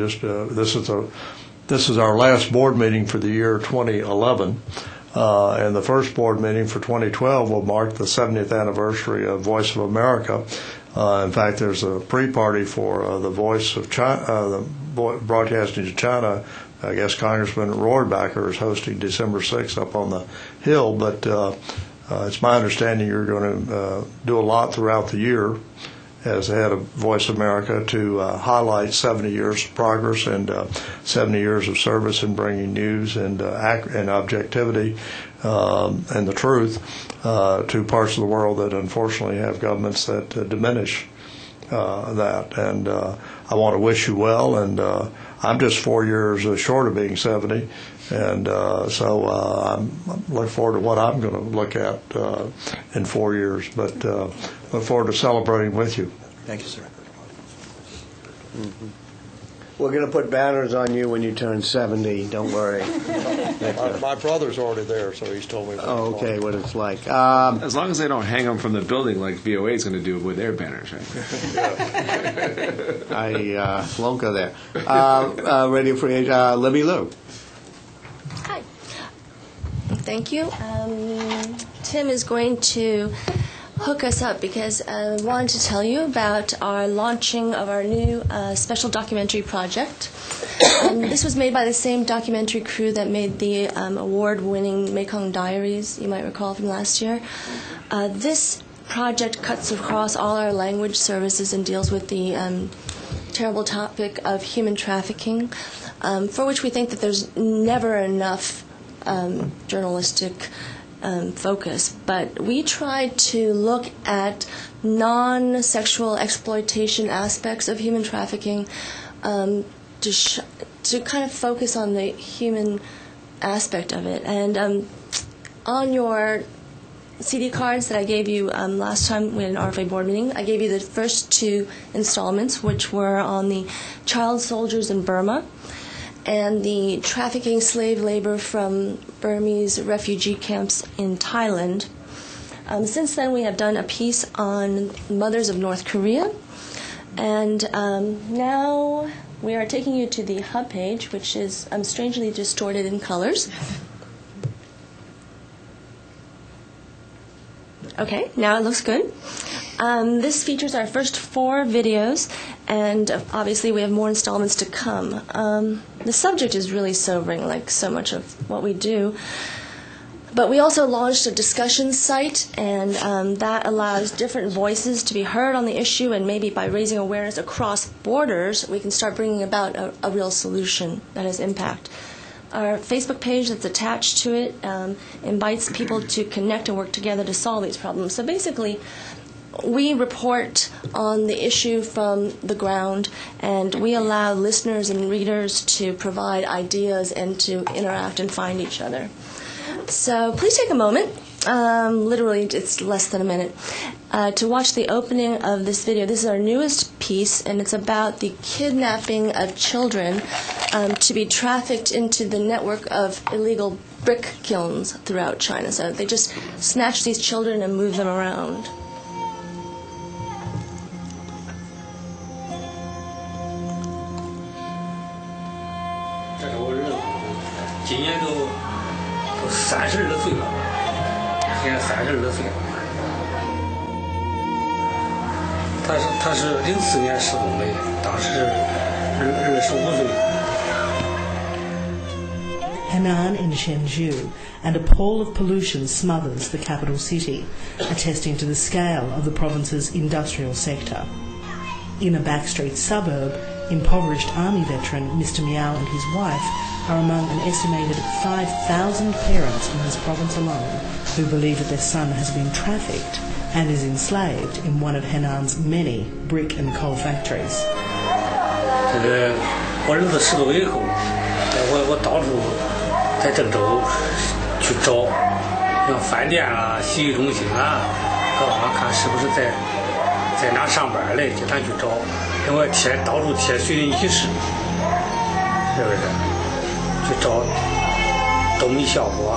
this is our last board meeting for the year 2011. And the first board meeting for 2012 will mark the 70th anniversary of Voice of America. In fact, there's a pre-party for the Voice of China, broadcasting to China. I guess Congressman Rohrbacher is hosting December 6th up on the Hill. But it's my understanding you're going to do a lot throughout the year as the head of Voice America to highlight 70 years of progress and 70 years of service in bringing news and objectivity and the truth to parts of the world that unfortunately have governments that diminish that. And I want to wish you well, and I'm just 4 years short of being 70, and so I'm looking forward to what I'm going to look at in 4 years, but look forward to celebrating with you. Thank you, sir. Mm-hmm. We're going to put banners on you when you turn 70. Don't worry. My brother's already there, so he's told me. Oh, okay, what it's like. As long as they don't hang them from the building like VOA is going to do with their banners, right? I won't go there. Radio Free Asia, Libby Lou. Hi. Thank you. Tim is going to hook us up because I wanted to tell you about our launching of our new special documentary project. This was made by the same documentary crew that made the award-winning Mekong Diaries, you might recall from last year. This project cuts across all our language services and deals with the terrible topic of human trafficking, for which we think that there's never enough journalistic focus, but we tried to look at non-sexual exploitation aspects of human trafficking to kind of focus on the human aspect of it. And on your CD cards that I gave you last time we had an RFA board meeting. I gave you the first 2 installments, which were on the child soldiers in Burma and the trafficking slave labor from Burmese refugee camps in Thailand. Since then, we have done a piece on mothers of North Korea. And now we are taking you to the hub page, which is strangely distorted in colors. Okay, now it looks good. This features our first 4 videos, and obviously we have more installments to come. The subject is really sobering, like so much of what we do. But we also launched a discussion site, and that allows different voices to be heard on the issue, and maybe by raising awareness across borders, we can start bringing about a real solution that has impact. Our Facebook page that's attached to it invites people to connect and work together to solve these problems. So basically, we report on the issue from the ground, and we allow listeners and readers to provide ideas and to interact and find each other. So please take a moment, literally it's less than a minute, to watch the opening of this video. This is our newest piece, and it's about the kidnapping of children to be trafficked into the network of illegal brick kilns throughout China. So they just snatch these children and move them around. Henan in Zhengzhou, and a pall of pollution smothers the capital city, attesting to the scale of the province's industrial sector. In a backstreet suburb, impoverished army veteran Mr. Miao and his wife are among an estimated 5,000 parents in this province alone who believe that their son has been trafficked and is enslaved in one of Henan's many brick and coal factories. 我儿子失踪以后，我到处在郑州去找，像饭店啊、洗浴中心啊，各方看是不是在哪上班嘞，就咱去找，另外到处贴寻人启事，是不是？去找都没效果。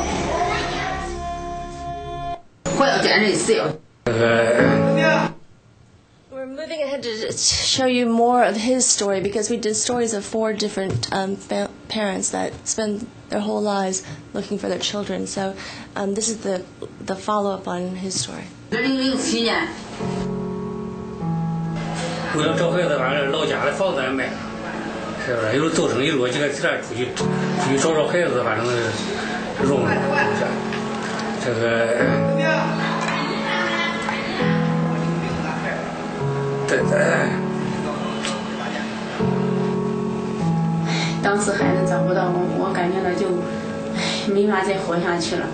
我要见人死哟。We're moving ahead to show you more of his story, because we did stories of 4 different parents that spend their whole lives looking for their children. So this is the follow-up on his story. 2007年，为了找孩子，把老家的房子也卖了，是不是？有走成一路几个自然出去找孩子，反正容易。这个。 当时孩子找不到我感觉到就没法再活下去了。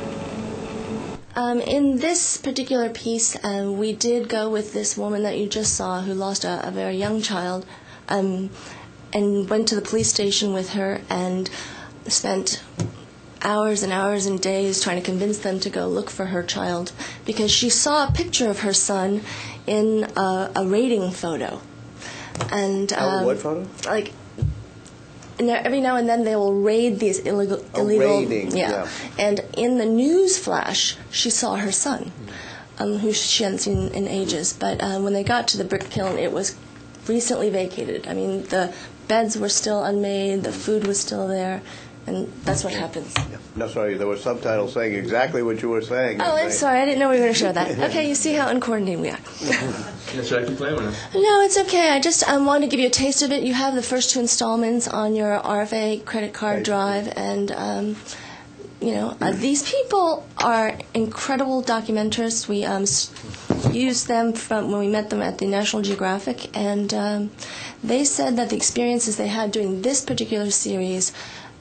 In this particular piece, we did go with this woman that you just saw who lost a very young child, and went to the police station with her and spent hours and hours and days trying to convince them to go look for her child, because she saw a picture of her son in a raiding photo. And what photo? Like, every now and then they will raid these illegal. Raiding, yeah. And in the news flash, she saw her son, who she hadn't seen in ages. But when they got to the brick kiln, it was recently vacated. I mean, the beds were still unmade, the food was still there, and that's what happens. No, sorry, there were subtitles saying exactly what you were saying. Oh, I'm sorry, I didn't know we were going to show that. Okay, you see how uncoordinated we are. Should I complain or not? No, it's okay. I just wanted to give you a taste of it. You have the first 2 installments on your RFA credit card drive, and these people are incredible documentarists. We used them from when we met them at the National Geographic, and they said that the experiences they had doing this particular series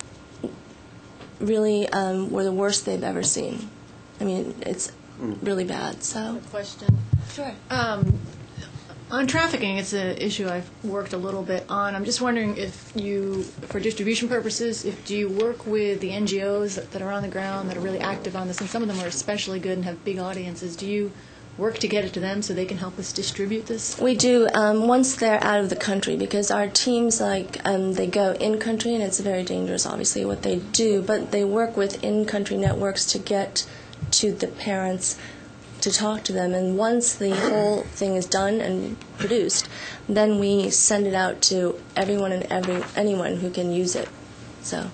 really were the worst they've ever seen. I mean, it's really bad. So. Question. Sure. On trafficking, it's an issue I've worked a little bit on. I'm just wondering if you, for distribution purposes, do you work with the NGOs that are on the ground that are really active on this, and some of them are especially good and have big audiences. Do you work to get it to them so they can help us distribute this? We do once they're out of the country, because our teams, they go in-country, and it's very dangerous, obviously, what they do, but they work with in-country networks to get to the parents to talk to them, and once the whole thing is done and produced, then we send it out to everyone and anyone who can use it. So.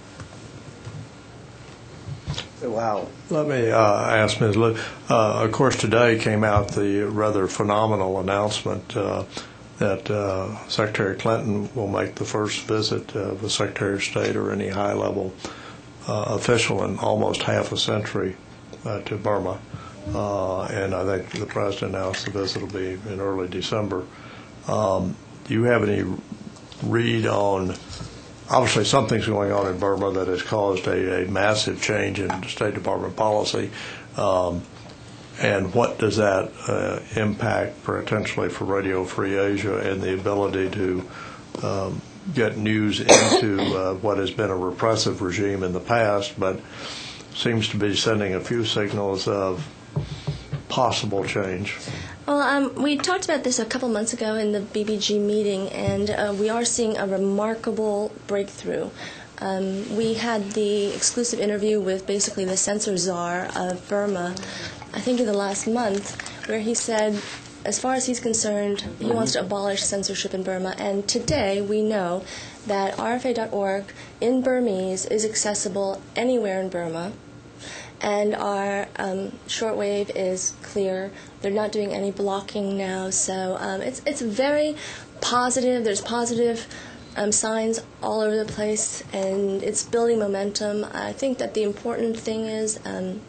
Wow. Let me ask Ms. Liu. Of course, today came out the rather phenomenal announcement that Secretary Clinton will make the first visit of a Secretary of State or any high-level official in almost half a century to Burma. And I think the President announced the visit will be in early December. Do you have any read on, obviously something's going on in Burma that has caused a massive change in State Department policy, and what does that impact potentially for Radio Free Asia and the ability to get news into what has been a repressive regime in the past, but seems to be sending a few signals of possible change? Well, we talked about this a couple months ago in the BBG meeting, and we are seeing a remarkable breakthrough. We had the exclusive interview with basically the censor czar of Burma, I think in the last month, where he said, as far as he's concerned, he wants to abolish censorship in Burma. And today we know that RFA.org in Burmese is accessible anywhere in Burma. And our shortwave is clear. They're not doing any blocking now, so it's very positive. There's positive signs all over the place, and it's building momentum. I think that the important thing is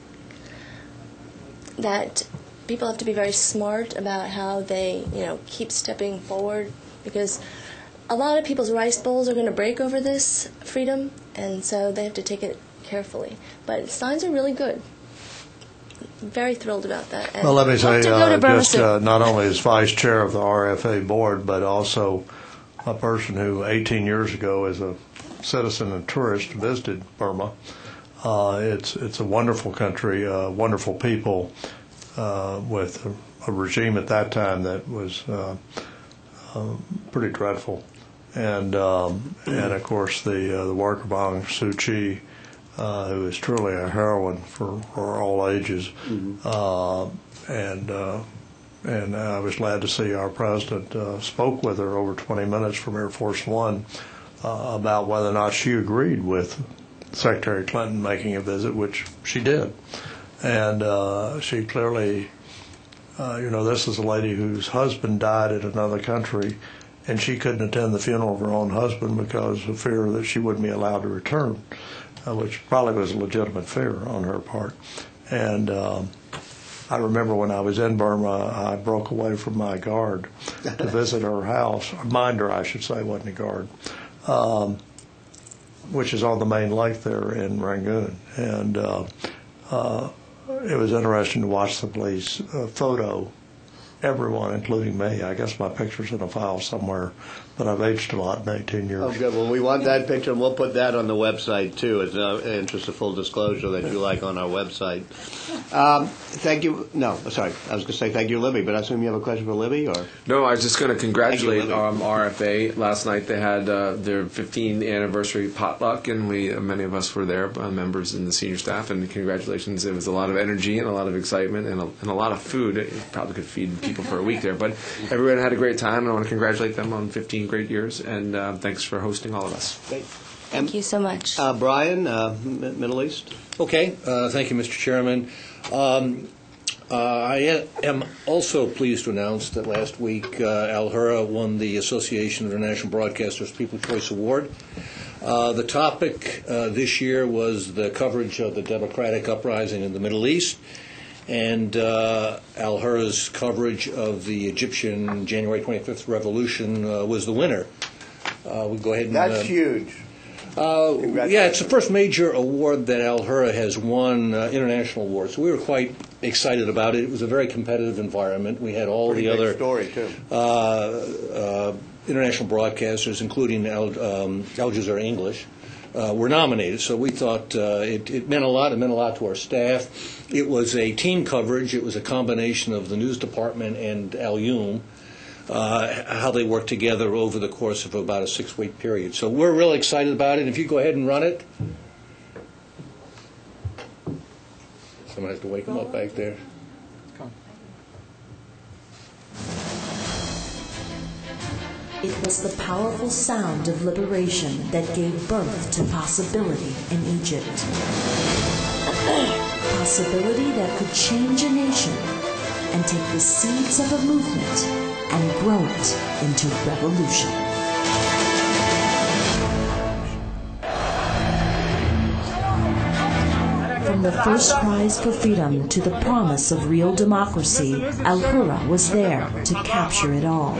that people have to be very smart about how they, keep stepping forward, because a lot of people's rice bowls are going to break over this freedom, and so they have to take it carefully. But signs are really good. I'm very thrilled about that. And well, let me say, just not only as vice chair of the RFA board, but also a person who 18 years ago, as a citizen and tourist, visited Burma. It's a wonderful country, wonderful people, with a regime at that time that was pretty dreadful. And of course, the work of Aung San Suu Kyi, who is truly a heroine for all ages. And I was glad to see our president spoke with her over 20 minutes from Air Force One about whether or not she agreed with Secretary Clinton making a visit, which she did. And she clearly, this is a lady whose husband died in another country, and she couldn't attend the funeral of her own husband because of fear that she wouldn't be allowed to return, which probably was a legitimate fear on her part. And I remember when I was in Burma, I broke away from my guard to visit her house. Minder, I should say, wasn't a guard, which is on the main lake there in Rangoon. And it was interesting to watch the police photo everyone, including me. I guess my picture's in a file somewhere, but I've aged a lot in 18 years. Oh, good. Well, we want that picture, and we'll put that on the website, too, as an interest of full disclosure that you like on our website. Thank you. No, sorry. I was going to say thank you, Libby, but I assume you have a question for Libby? Or? No, I was just going to congratulate RFA. Last night they had their 15th anniversary potluck, and many of us were there, members and the senior staff, and congratulations. It was a lot of energy and a lot of excitement and a lot of food. It probably could feed people for a week there, but everyone had a great time, and I want to congratulate them on 15 great years, and thanks for hosting all of us. Great. Thank you so much. Brian, Middle East. Okay, thank you, Mr. Chairman. I am also pleased to announce that last week Al Hurra won the Association of International Broadcasters People's Choice Award. The topic this year was the coverage of the democratic uprising in the Middle East, and Al Hurra's coverage of the Egyptian January 25th revolution was the winner. We'll go ahead and... That's huge. Yeah, it's the first major award that Al Hurra has won, international award. So we were quite excited about it. It was a very competitive environment. We had all the other international broadcasters, including Al Jazeera English, were nominated. So we thought it meant a lot. It meant a lot to our staff. It was a team coverage. It was a combination of the news department and Al Youm. How they worked together over the course of about a 6-week period. So we're really excited about it. If you go ahead and run it. Someone has to wake them up back there. It was the powerful sound of liberation that gave birth to possibility in Egypt. Possibility that could change a nation and take the seeds of a movement and grow it into revolution. From the first cries for freedom to the promise of real democracy, Al Hurra was there to capture it all.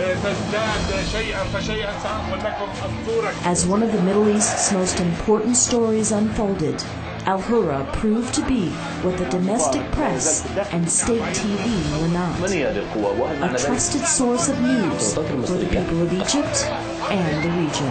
As one of the Middle East's most important stories unfolded, Al Hurra proved to be what the domestic press and state TV were not. A trusted source of news for the people of Egypt and the region.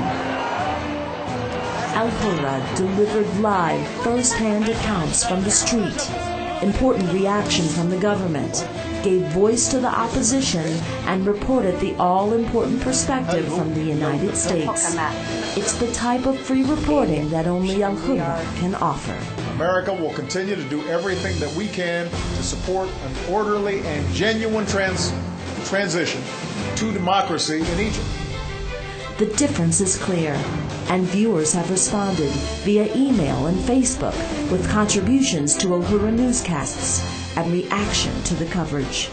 Al Hurra delivered live, first-hand accounts from the street, important reaction from the government, gave voice to the opposition, and reported the all-important perspective from the United States. It's the type of free reporting that only Al Hurra can offer. America will continue to do everything that we can to support an orderly and genuine transition to democracy in Egypt. The difference is clear, and viewers have responded via email and Facebook with contributions to Al Hurra newscasts and reaction to the coverage.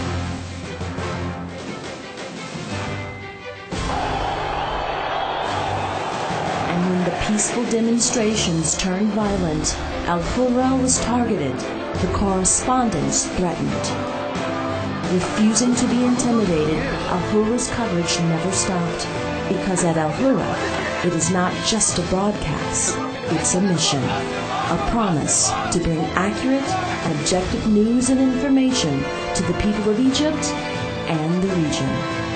And when the peaceful demonstrations turned violent, Al Hurra was targeted, the correspondents threatened. Refusing to be intimidated, Al Hurra's coverage never stopped, because at Al Hurra, it is not just a broadcast, it's a mission, a promise to bring accurate, objective news and information to the people of Egypt and the region.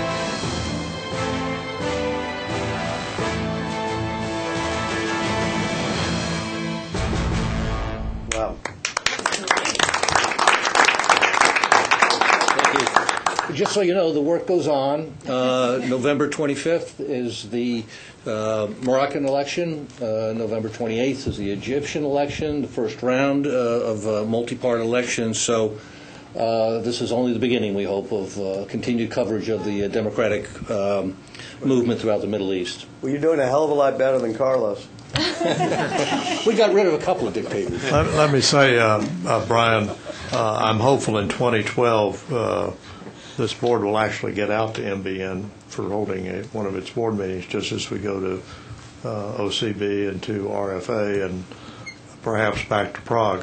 Wow. Just so you know, the work goes on. November 25th is the Moroccan election. November 28th is the Egyptian election, the first round of multi-part elections. So this is only the beginning, we hope, of continued coverage of the democratic movement throughout the Middle East. Well, you're doing a hell of a lot better than Carlos. We got rid of a couple of dictators. Let me say, Brian, I'm hopeful in 2012 this board will actually get out to MBN for holding one of its board meetings, just as we go to OCB and to RFA and perhaps back to Prague.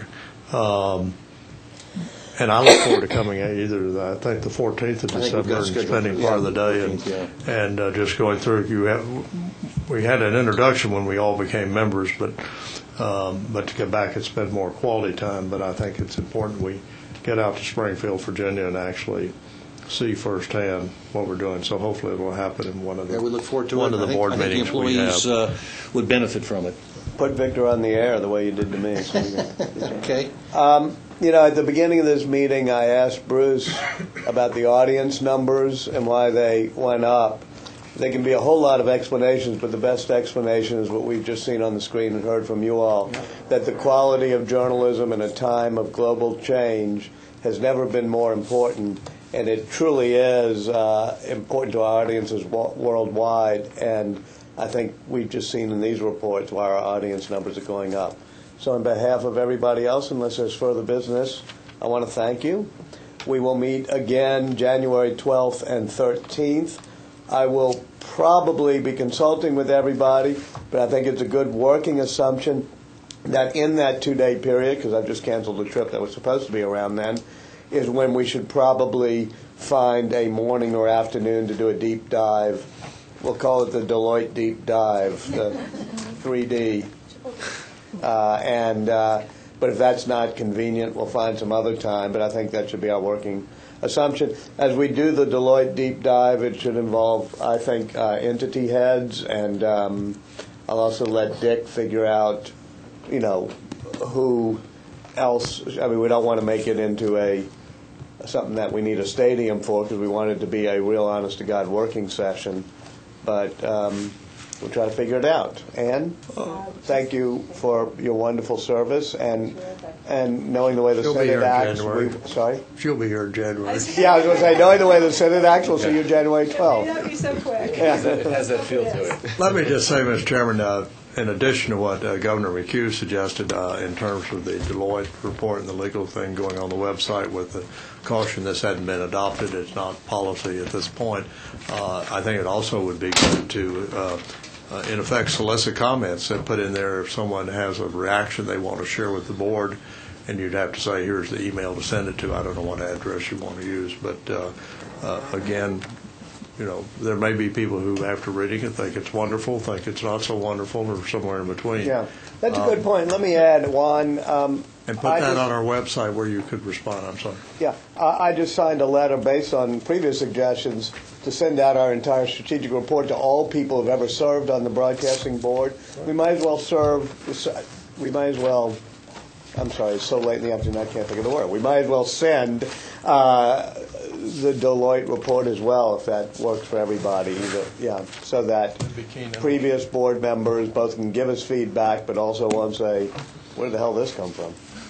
And I look forward to coming either, I think, the 14th of December and spending part of the day and just going through. We had an introduction when we all became members, but to get back and spend more quality time. But I think it's important we get out to Springfield, Virginia, and actually see firsthand what we're doing. So hopefully it will happen in one of the we look forward to one of the board I think meetings the employees would benefit from it. Put Victor on the air the way you did to me. So okay. You know, at the beginning of this meeting, I asked Bruce about the audience numbers and why they went up. There can be a whole lot of explanations, but the best explanation is what we've just seen on the screen and heard from you all, that the quality of journalism in a time of global change has never been more important. And it truly is important to our audiences worldwide. And I think we've just seen in these reports why our audience numbers are going up. So on behalf of everybody else, unless there's further business, I want to thank you. We will meet again January 12th and 13th. I will probably be consulting with everybody, but I think it's a good working assumption that in that 2-day period, because I've just canceled the trip that was supposed to be around then, is when we should probably find a morning or afternoon to do a deep dive. We'll call it the Deloitte deep dive, 3D. But if that's not convenient, we'll find some other time. But I think that should be our working assumption. As we do the Deloitte deep dive, it should involve, I think, entity heads, and I'll also let Dick figure out, who else. I mean, we don't want to make it into something that we need a stadium for, because we want it to be a real honest-to-God working session. But we'll try to figure it out. Ann, thank you for your wonderful service, and knowing the way the Senate acts. Sorry? She'll be here in January. Yeah, I was going to say, knowing the way the Senate acts, we'll see you January 12th. That'd be so quick. Yeah. It has that feel to it. Let me just say, Mr. Chairman, in addition to what Governor McHugh suggested in terms of the Deloitte report and the legal thing going on the website, with the caution this hadn't been adopted, it's not policy at this point, I think it also would be good to, in effect, solicit comments and put in there if someone has a reaction they want to share with the board, and you'd have to say, here's the email to send it to. I don't know what address you want to use, but again, there may be people who, after reading it, think it's wonderful, think it's not so wonderful, or somewhere in between. Yeah, that's a good point. Let me add, Juan. And put that on our website where you could respond. I'm sorry. Yeah, I just signed a letter based on previous suggestions to send out our entire strategic report to all people who've ever served on the broadcasting board. We might as well I'm sorry, it's so late in the afternoon I can't think of the word. We might as well send the Deloitte report as well, if that works for everybody. So that previous board members both can give us feedback, but also won't say, where the hell did this come from?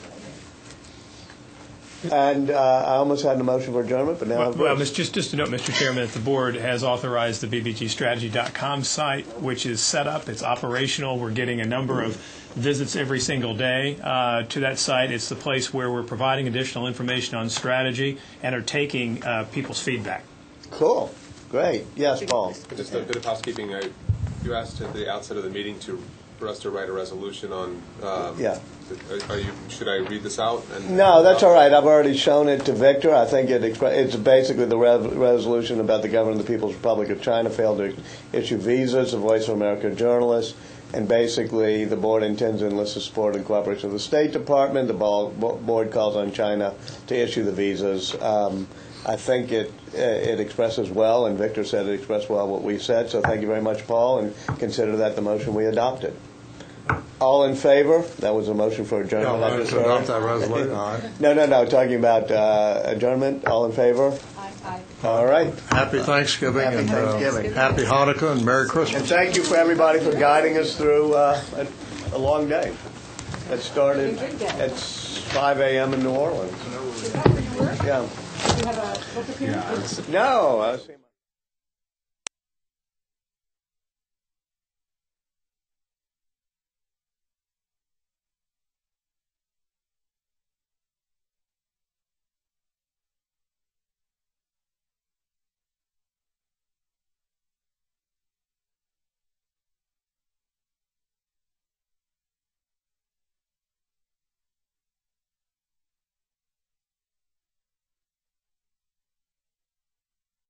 And I almost had a motion for adjournment, but now just to note, Mr. Chairman, that the board has authorized the bbgstrategy.com site, which is set up. It's operational. We're getting a number of visits every single day to that site. It's the place where we're providing additional information on strategy and are taking people's feedback. Cool. Great. Yes, Paul. Just a bit of housekeeping. You asked at the outset of the meeting for us to write a resolution on. Should I read this out? No, that's all right. I've already shown it to Victor. I think it's basically the resolution about the government of the People's Republic of China failed to issue visas to Voice of America journalists. And basically, the board intends to enlist the support and cooperation of the State Department. The board calls on China to issue the visas. I think it expresses well, and Victor said it expressed well what we said. So thank you very much, Paul, and consider that the motion we adopted. All in favor? That was a motion for adjournment. No, to adopt that resolution. No. Talking about adjournment. All in favor? Aye. All right. Happy Thanksgiving. Happy Thanksgiving. Happy Hanukkah and Merry Christmas. And thank you for everybody for guiding us through a long day. It started at 5 a.m. in New Orleans. Yeah. Do you have a book appearance? No.